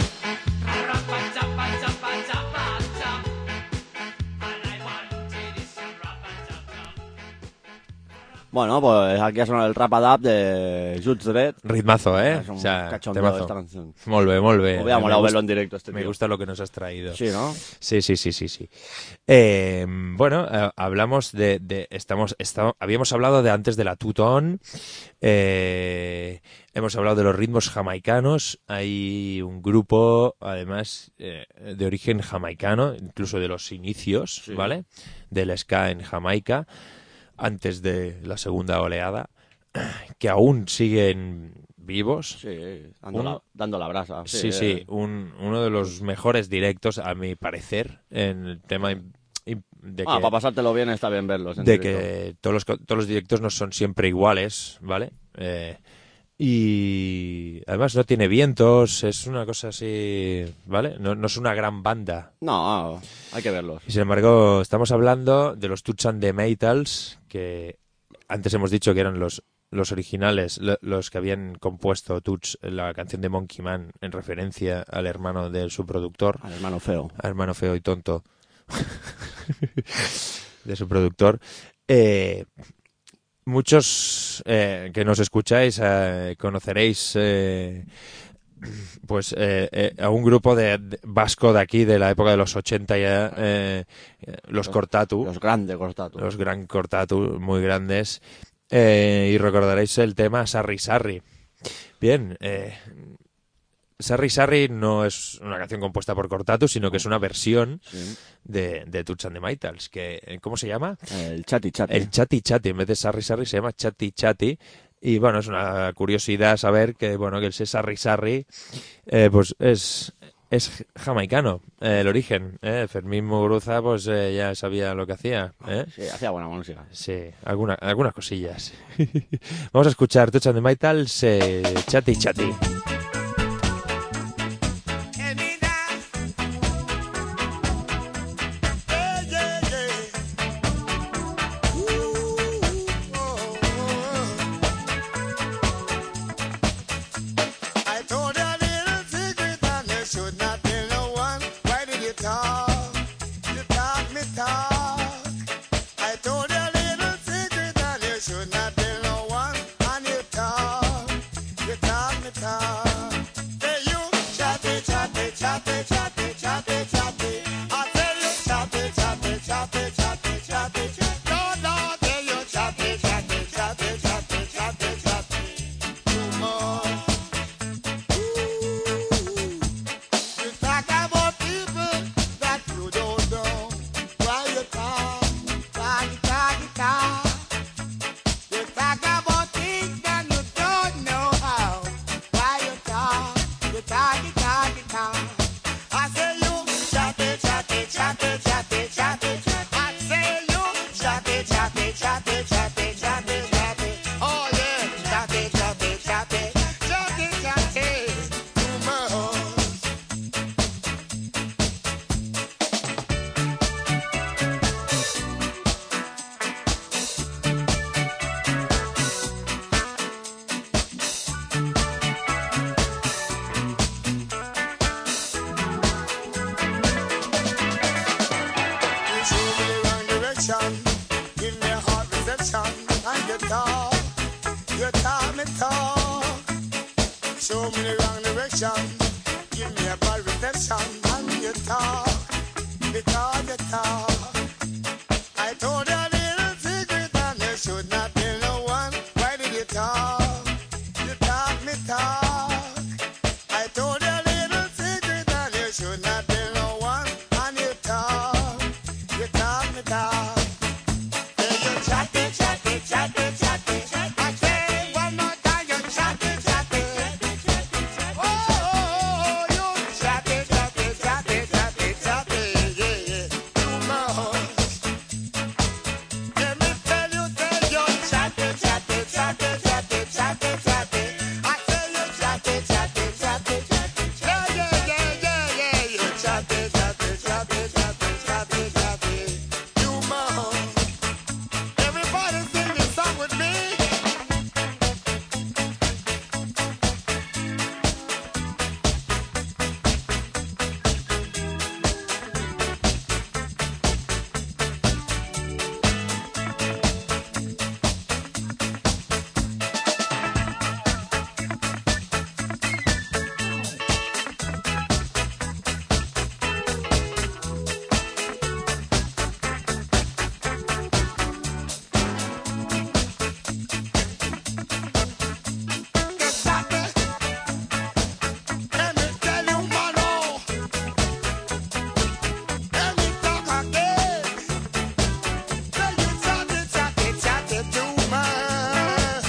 Rub-a-dub-a-dub-a-dub-a-dub. All I wanted is some rub-a-dub-dub. Bueno, pues aquí ha sonado el Rap-a-Dub de Judge Dredd. Ritmazo, ¿eh? Es un O sea, cachondeo temazo. esta canción. Molt bé, molt bé. Me hubiera Me molado gusta- verlo en directo este Me tío. gusta lo que nos has traído. Sí, ¿no? Sí, sí, sí, sí, sí. Eh, bueno, eh, hablamos de, de estamos, esta- habíamos hablado de antes de la two-tone, eh, hemos hablado de los ritmos jamaicanos. Hay un grupo, además, eh, de origen jamaicano, incluso de los inicios, Sí. ¿vale? Del ska en Jamaica, antes de la segunda oleada, que aún siguen vivos. Sí, dando, Uno- la, dando la brasa. Sí, sí, eh. un, uno de los mejores directos, a mi parecer, en el tema im- im- de Ah, que, para pasártelo bien está bien verlos en de directo. que todos los, co- todos los directos no son siempre iguales, ¿vale? Eh, y además no tiene vientos, es una cosa así, ¿vale? No, no es una gran banda. No, hay que verlos. Y sin embargo, estamos hablando de los Toots and the Maytals, que antes hemos dicho que eran los, los originales, lo- los que habían compuesto Toots, la canción de Monkey Man, en referencia al hermano de su productor, Al hermano feo. al hermano feo y tonto de su productor. Eh, muchos eh, que nos escucháis eh, conoceréis eh, pues eh, eh, a un grupo de, de vasco de aquí de la época de los ochenta ya, eh, eh, los Cortatu, Los grandes Cortatu. los gran Cortatu, muy grandes, eh, y recordaréis el tema Sarri Sarri. Bien, eh, Sarri Sarri no es una canción compuesta por Cortatu, sino que es una versión Sí. de, de Toots and the Maytals, que ¿cómo se llama? El Chati Chati. El Chati Chati, en vez de Sarri Sarri se llama Chati Chati. Y bueno, es una curiosidad saber que bueno que el Sarri Sarri eh, pues es, es jamaicano, eh, el origen. Eh. Fermín Muguruza pues eh, ya sabía lo que hacía. ¿eh? Sí, hacía buena música. Sí, alguna, algunas cosillas. Vamos a escuchar Toots and the Maytals, eh, Chati Chati. I told a little secret and you should not tell no one. Why did you talk? You talk me talk. I told a little secret and you should not tell no one. And you talk, you talk me talk. Say you chatty, chatty, chatty, chatty, chatty, chatty. I tell you chatty, chatty, chatty, chatty, chatty, chatty. No, no, tell you chatty, chatty, chatty, chatty, chatty, chatty. Too much. You talk about people that you don't know. Why you talk, talk, talk, talk. You talk about things that you don't know how. Why you talk, you talk, talk, talk. I say you chatty, chatty, chatty, chatty, chatty, chatty. I say you chatty, chatty, chatty, chatty, chatty, chatty. Oh yeah, chatty, chatty, chatty, chatty, chatty. Too much. You show me the wrong direction, give me a hard reception, and you talk, you talk me talk. Show me the wrong direction, give me a bad reception, and you talk, because you talk. I told you a little secret and you should not tell no one. Why did you talk? You talk me talk. I told you a little secret and you should not tell no one. And you talk, you talk me talk. Say you chatty, chatty, chatty, chatty. I say one more time, you chatty, chatty. Oh, oh, oh, you chatty, chatty, chatty, chatty, chatty. Yeah, yeah. Too much. Let me tell you, tell you, chatty, chatty, chatty, chatty, chatty, chatty. I say you chatty, chatty, chatty, chatty. Yeah, yeah, yeah, yeah, yeah. You chatty, chatty, chatty, chatty, chatty, chatty. Too much. Everybody sing this song with me. Let me tell you, mano. Let me talk again. Tell you chatty, chatty, chatty too much.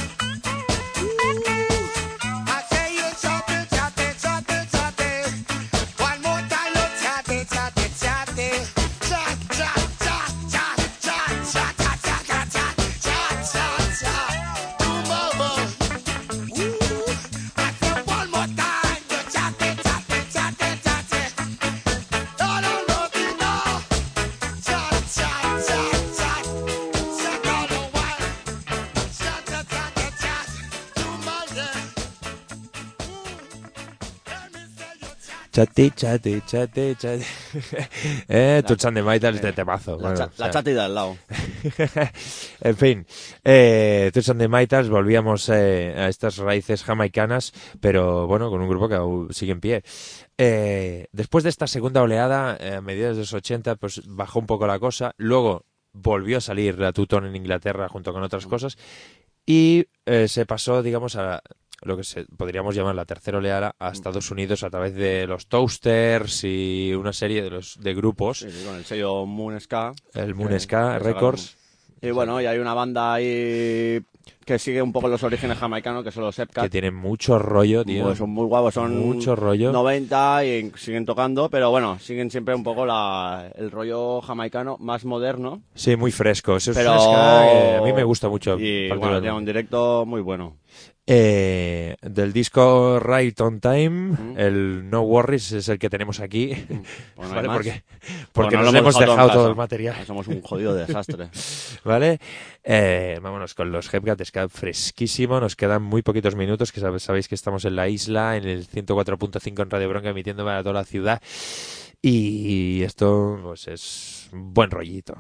I say you chatty, chatty, chatty, chatty. One more time, you chatty, chatty, chatty. Chat, chat, chat, chat, chat, chat, chat, chat, chat, chat, chat, chat, chat. Too much. Ooh, I say one more time, you chatty, chatty, chatty, chatty. No, no, no, no. Chat, chat, chat, chat. Chat all the while. Chat, chat, chat, chat, chat. Too much, yeah. Ooh, let me say you chat. Chati, chati, chati, chati. eh, Toots and the Maytals de temazo. La, Bueno, cha- o sea, la chati de al lado. En fin, eh, Toots and the Maytals, volvíamos eh, a estas raíces jamaicanas, pero bueno, con un grupo que aún sigue en pie. Eh, después de esta segunda oleada, eh, a mediados de los ochenta, pues bajó un poco la cosa. Luego volvió a salir la Two-Tone en Inglaterra junto con otras cosas y eh, se pasó, digamos, a lo que se, podríamos llamar la tercera oleada a Estados Unidos a través de los Toasters y una serie de los de grupos. Sí, sí, con el sello Moon Ska. El Moon que- Ska que Records. sacaron. Y bueno, y hay una banda ahí que sigue un poco los orígenes jamaicanos, que son los Epcat. Que tienen mucho rollo, tío. Pues son muy guapos, son Mucho rollo. noventa y siguen tocando, pero bueno, siguen siempre un poco la, el rollo jamaicano más moderno. Sí, muy fresco. Eso es Pero- una ska que a mí me gusta mucho. Y particularmente. bueno, tiene un directo muy bueno. Eh, del disco Right on Time, Mm. el No Worries es el que tenemos aquí. Pues no hay ¿Vale? más. Porque, Porque porque no nos lo hemos dejado dejado en todo casa. el material. Somos un jodido desastre. ¿Vale? Eh, vámonos con los Hepcat Ska fresquísimo. Nos quedan muy poquitos minutos, que sab- sabéis que estamos en la isla, en el ciento cuatro punto cinco en Radio Bronca, emitiendo para toda la ciudad. Y esto pues es un buen rollito.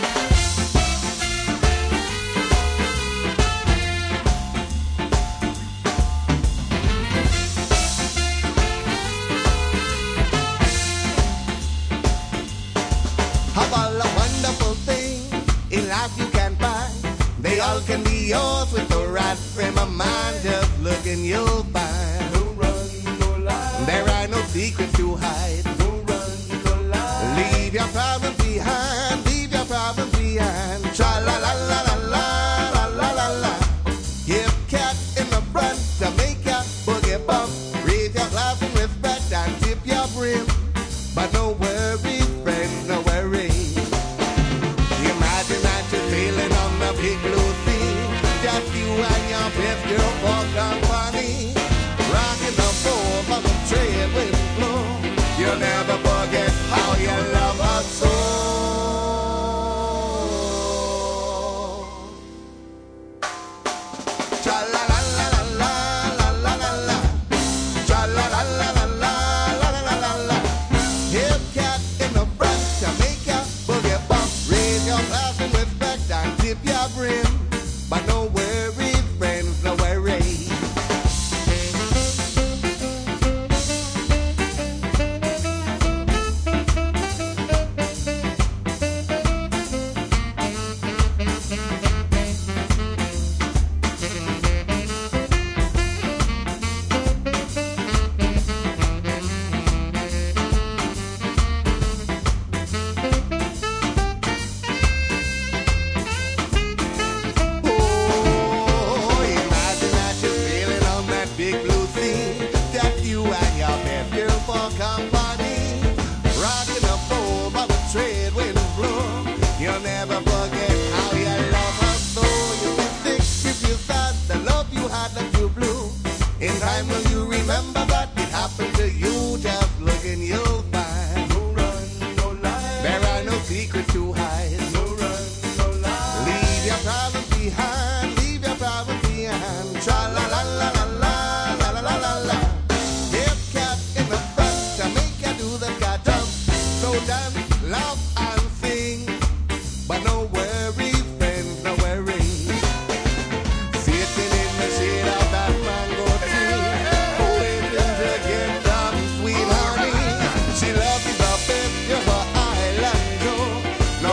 How about a wonderful thing in life you can find? They all can be yours with the right frame of mind. Just look and you'll find. No run, no lie. There are no secrets to hide. No run, no lie. Leave your problems behind. Leave your problems behind. Tra la la la la la la la la la. Give cat in the front to make your boogie bump. Raise your glass in respect and tip your brim. But no worries, friends, no worries. Imagine that you're sailing on the big blue sea. Just you and your best girl for company. Rocking the boat on the trade with flow. You'll never forget how you love her so. Tra la la la la la la la la. Tra la la la la la la la la la. Hip cat in the front to make ya boogie bump. Raise your glass in respect and tip your brim. But no worries, friends, no worries. Oh, imagine that you're sailing on that big blue sea. Just you and your best girl for company. Rocking the boat by the trade wind blow. You'll never forget how you love her so. You'll be sick if you sad the love you had that you blew. In time will you remember that it happened to you? Just look and you'll find. No run, no lie. There are no secrets to hide. No run, no lie. Leave your problems behind. Leave your problems behind. Tra la la la la la la la la la la. Hip cat in the front to make you do the cat jump. So dance, laugh and sing. But no worries, friends, no worries. Sitting in the shade of that mango tree, waiting to get some sweet honey. She loves you the best, you're her island girl. No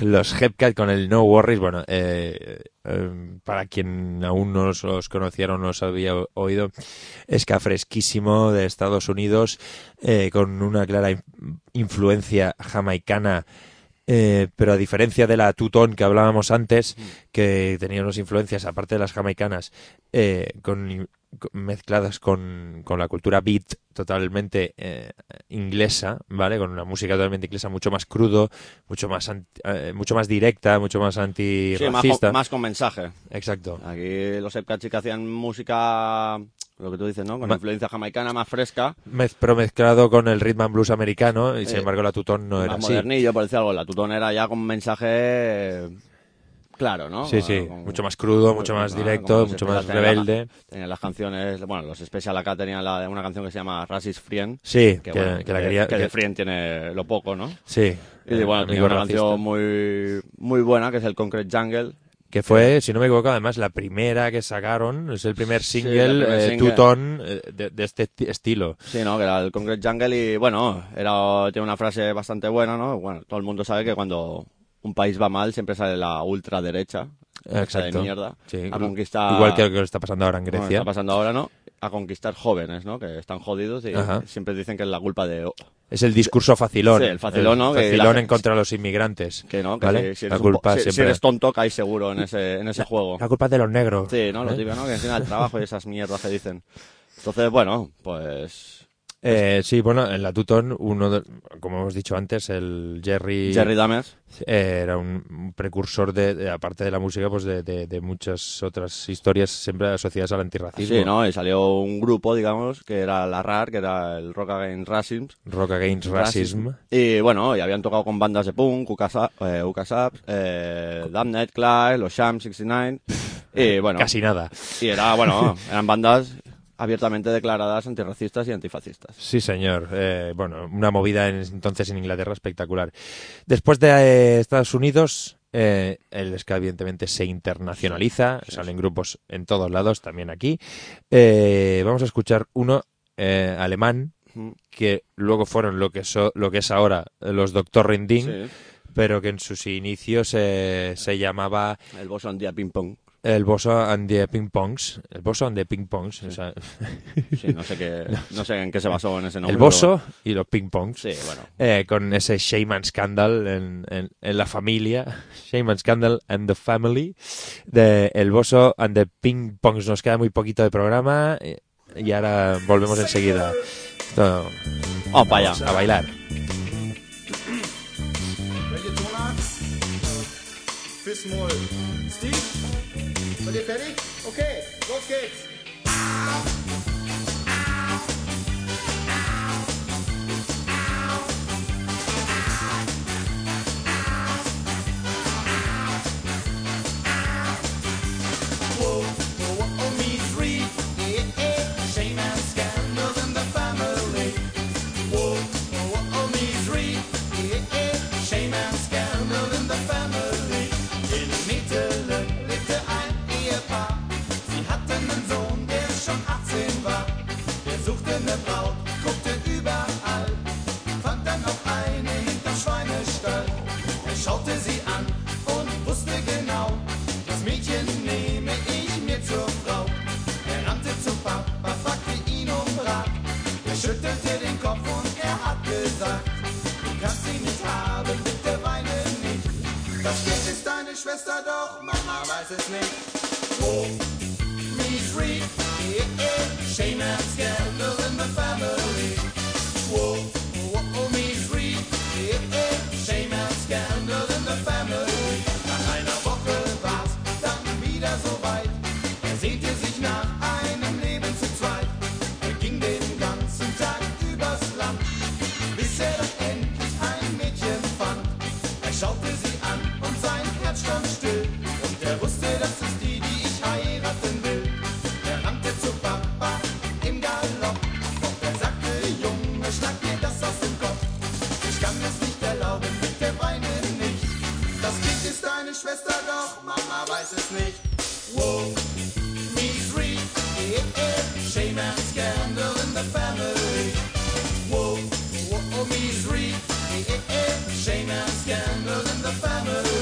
los Hepcat con el No Worries. Bueno, eh, eh, para quien aún no los, los conociera o no los había oído, ska fresquísimo de Estados Unidos, eh, con una clara in- influencia jamaicana. Eh, pero a diferencia de la Two-Tone que hablábamos antes, que tenía unas influencias, aparte de las jamaicanas, eh, con, con- mezcladas con, con la cultura beat totalmente eh, inglesa, ¿vale? Con una música totalmente inglesa, mucho más crudo, mucho más anti- eh, mucho más directa, mucho más Sí, más, antirracista. con, más con mensaje. Exacto. Aquí los Epcat sí que hacían música, lo que tú dices, ¿no? Con Ma- influencia jamaicana más fresca, Mez- pero mezclado con el rhythm and blues americano, y sin Eh, embargo la Two-Tone no era más así. modernillo, por decir algo. La Tutón era ya con mensaje eh, claro, ¿no? Sí, sí, Con- mucho más crudo, mucho más ah, directo, como los mucho más Special tenían la- rebelde. Tenían las canciones, bueno, los Special acá tenían la, una canción que se llama Racist Friend. Sí, Que, que, bueno, que la que- quería... que que- de Friend tiene lo poco, ¿no? sí. Y eh, bueno, tenía amigo una racista. canción muy, muy buena que es el Concrete Jungle. Que fue, si no me equivoco, además la primera que sacaron, es el primer Sí, single, el primer eh, single. two-tone, eh, de, de este ti- estilo. Sí, ¿no? Que era el Concrete Jungle y, bueno, era, tiene una frase bastante buena, ¿no? Bueno, todo el mundo sabe que cuando un país va mal siempre sale la ultraderecha, esa Exacto. de mierda, Sí, a conquistar... Igual que lo que está pasando ahora en Bueno, Grecia. está pasando ahora, ¿no? A conquistar jóvenes, ¿no? Que están jodidos y Ajá. siempre dicen que es la culpa de... Es el discurso facilón. Sí, el facilón, ¿no? Que Facilón la- en contra de los inmigrantes. Que no, que ¿vale? si, si la eres un po- culpa si- si siempre... eres tonto caes seguro en ese, en ese juego. La culpa es de los negros. Sí, ¿no? Lo ¿eh? típico, ¿no? Que encima del trabajo y esas mierdas que dicen. Entonces, bueno, pues... Eh, sí, bueno, en la Two-Tone, uno de- como hemos dicho antes, el Jerry, Jerry Dames. eh, era un, un precursor de, de, aparte de la música, pues de, de, de muchas otras historias siempre asociadas al antirracismo. Sí, ¿no? Y salió un grupo, digamos, que era la R A R, que era el Rock Against Racism. Rock Against Racism. Y bueno, y habían tocado con bandas de punk, Ukasa- eh, Ukasaps, eh, Damned, Clyde, los Sham sesenta y nueve. Y bueno, Casi nada. y era, bueno, eran bandas abiertamente declaradas antirracistas y antifascistas. Sí, señor. Eh, bueno, una movida en- entonces en Inglaterra espectacular. Después de eh, Estados Unidos, eh, el ska evidentemente se internacionaliza, Sí, sí, salen grupos en todos lados, también aquí. Eh, vamos a escuchar uno eh, alemán, Ujú. que luego fueron lo que, so- lo que es ahora los Doctor Rinding, Sí, pero que en sus inicios eh, se llamaba el Bosso and the Ping Pong. el Bosso and the Ping Pongs. El Bosso and the Ping Pongs. O sea, Sí, no sé qué, no sé en qué se basó en ese nombre. el Bosso y los Ping Pongs. pero- Sí, bueno. Eh, con ese Shaman Scandal en, en, en la familia, Shaman Scandal and the Family, de El Bosso and the Ping Pongs. Nos queda muy poquito de programa eh, y ahora volvemos enseguida. Esto- Vamos para allá. a bailar. Reggaetoner. Fistmol. Steve? Seid ihr fertig? Okay, los geht's. Whoa, whoa, whoa, me three. Yeah, yeah. Shame and scandal in the family. Whoa, whoa, whoa, me three. Yeah, yeah. Shame and scandal in the family. In Mittelen lebte ein Ehepaar. Sie hatten einen Sohn, der schon achtzehn war. Der suchte eine Braut, guckte überall. Fand dann auch eine hinterm Schweinestall. Er schaute sie an und wusste genau, das Mädchen nehme ich mir zur Frau. Er rannte zu Papa, fragte ihn um Rat. Er schüttelte den Kopf und er hat gesagt, du kannst sie nicht haben, bitte weine nicht. Das Kind ist deine Schwester, doch Mama weiß es nicht. Oh, misery, eh, eh, shame and scandal in the family. Whoa, whoa, oh, misery, eh, eh, shame and scandal in the family. Nach einer Woche war's dann wieder so weit. Er sehnte sich nach einem Leben zu zweit. Er ging den ganzen Tag übers Land, bis er dann endlich ein Mädchen fand. Er schaute sie an und sein Herz stand still. Und er wusste, das ist die, die ich heiraten will. Er rannte zu Papa im Galopp. Doch er sagte, Junge, schlag dir das aus dem Kopf. Ich kann es nicht erlauben, bitte weine nicht. Das Kind ist deine Schwester, doch Mama weiß es nicht. Whoa, misery, eh, eh, shame and scandal in the family. Whoa, whoa, misery, eh, eh, shame and scandal in the family.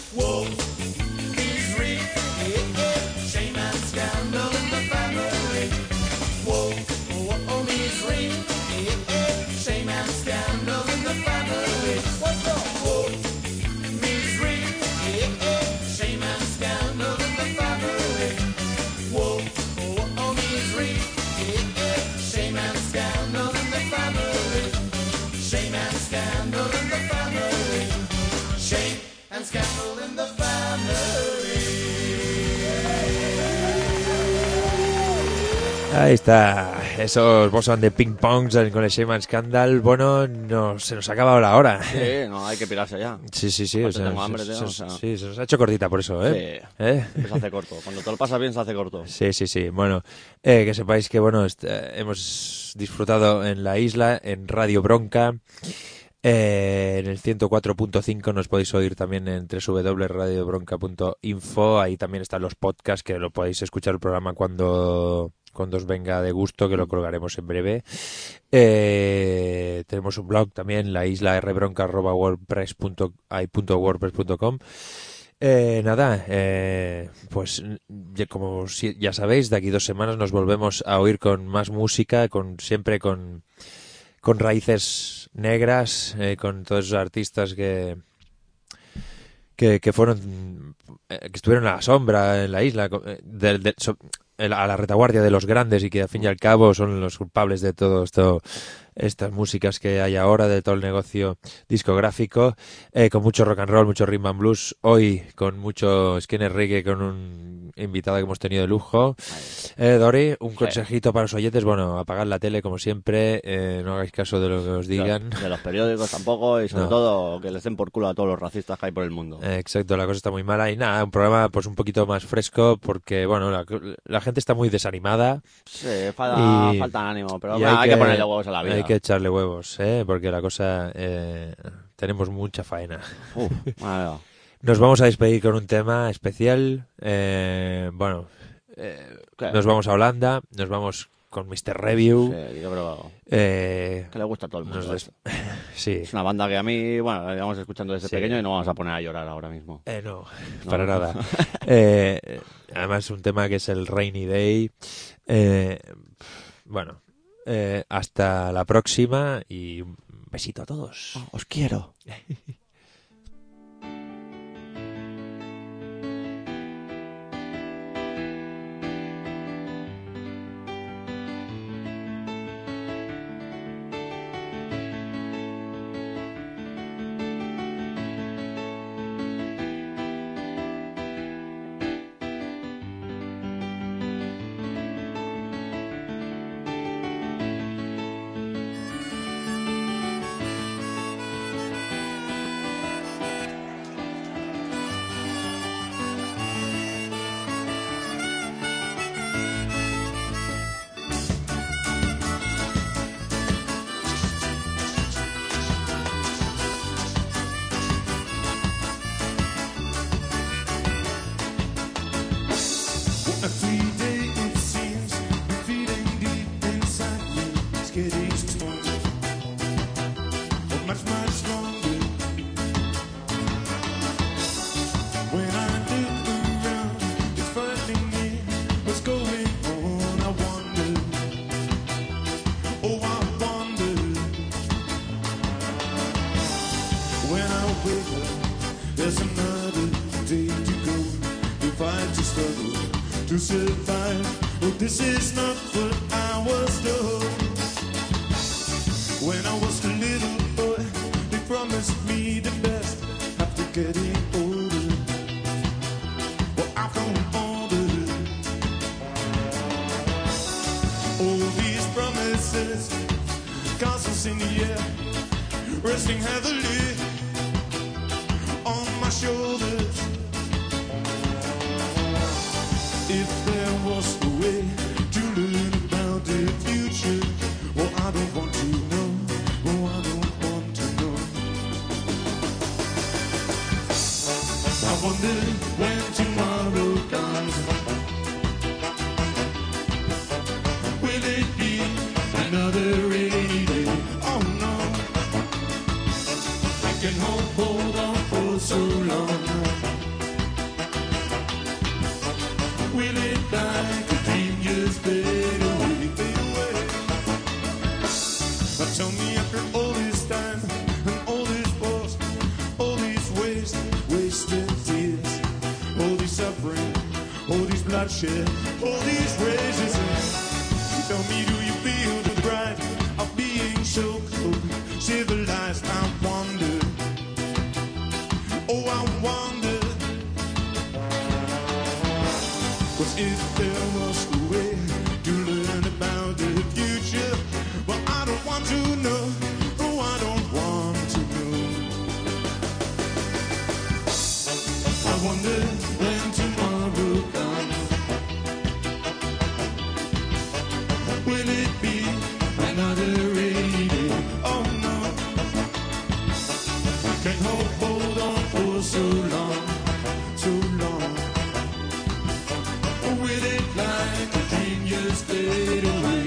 Woe is real. Shame and scandal in the family. Woe, woe is real. Shame and scandal in the family. What's up? Woe is real. Shame and scandal in the family. Woe, woe is real. Shame and scandal in the family. Shame and scandal in the family. Shame and scandal in the family. Ahí está, esos Boss and the Ping Pongs con el Shame and Scandal. Bueno, no, se nos ha acabado la hora. Sí, no, hay que pirarse ya. Sí, sí, sí. Aparte O sea, tengo hambre, se, tío, se- o sea. sí, se nos ha hecho cortita por eso, ¿eh? Sí. ¿Eh? Se hace corto. Cuando te lo pasas bien, se hace corto. Sí, sí, sí. Bueno, eh, que sepáis que bueno est- eh, hemos disfrutado en la isla, en Radio Bronca. Eh, en el ciento cuatro punto cinco nos podéis oír también en doble u doble u doble u punto radio bronca punto info. Ahí también están los podcasts, que lo podéis escuchar el programa cuando, cuando os venga de gusto, que lo colgaremos en breve. Eh, tenemos un blog también, la isla rbronca arroba wordpress punto ai punto wordpress punto com. Eh, nada, eh, pues ya, como si- ya sabéis, de aquí dos semanas nos volvemos a oír con más música, con siempre con, con raíces negras, eh, con todos esos artistas que que, que fueron eh, que estuvieron a la sombra en la isla, co- eh, de- de- so- el- a la retaguardia de los grandes, y que al fin y al cabo son los culpables de todo esto, estas músicas que hay ahora, de todo el negocio discográfico, eh, con mucho rock and roll, mucho rhythm and blues, hoy con mucho skinner reggae, con un invitado que hemos tenido de lujo. Eh, Dori, un consejito para los oyentes: bueno, apagad la tele como siempre, eh, no hagáis caso de lo que os digan. De los periódicos tampoco, y sobre No. todo que les den por culo a todos los racistas que hay por el mundo. Eh, Exacto, la cosa está muy mala y nada, un programa pues un poquito más fresco, porque bueno, la, la gente está muy desanimada. Sí, falta, Y- falta ánimo, pero y bueno, hay, que, ponerle huevos a la vida. Hay que echarle huevos, ¿eh? Porque la cosa, eh, tenemos mucha faena. Uf, madre mía. Nos vamos a despedir con un tema especial. eh, bueno, eh, ¿Qué? nos vamos a Holanda, nos vamos con mister Review. Sí, yo creo eh, que le gusta a todo el mundo. nos des- esto. sí. Es una banda que a mí, bueno, la llevamos escuchando desde Sí. pequeño y no vamos a poner a llorar ahora mismo. Eh, no, No. para nada. Eh, además, un tema que es el Rainy Day. Eh, bueno, eh, hasta la próxima y un besito a todos. Os quiero. Every day it seems I'm feeling deep inside me. It's getting stronger, but much, much stronger. When I look around, it's frightening me. What's going on? I wonder. Oh, I wonder. When I wake up, there's another day to go. To fight, to struggle, to survive. Oh, this is not what I was told. When I was a little boy, they promised me the best after getting older. Well, I found older. All these promises, castles in the air, resting heavily on my shoulders. If there was a way to learn about the future, well, I don't want to know. Oh, I don't want to know. I wonder when tomorrow comes. Will it be another rainy day? Oh no, I can hold, hold on for so long. bloodshed, all these races. Tell me, do you feel the pride of being so close? Civilized, I wonder. Oh, I wonder. 'Cause if there was a way to learn about the future, well, I don't want to know. Oh, I don't want to know. I wonder when tomorrow comes. Will it be another rainy day? Oh no. Can't hold, hold on for so long, so long. Will it like a dream just fade away?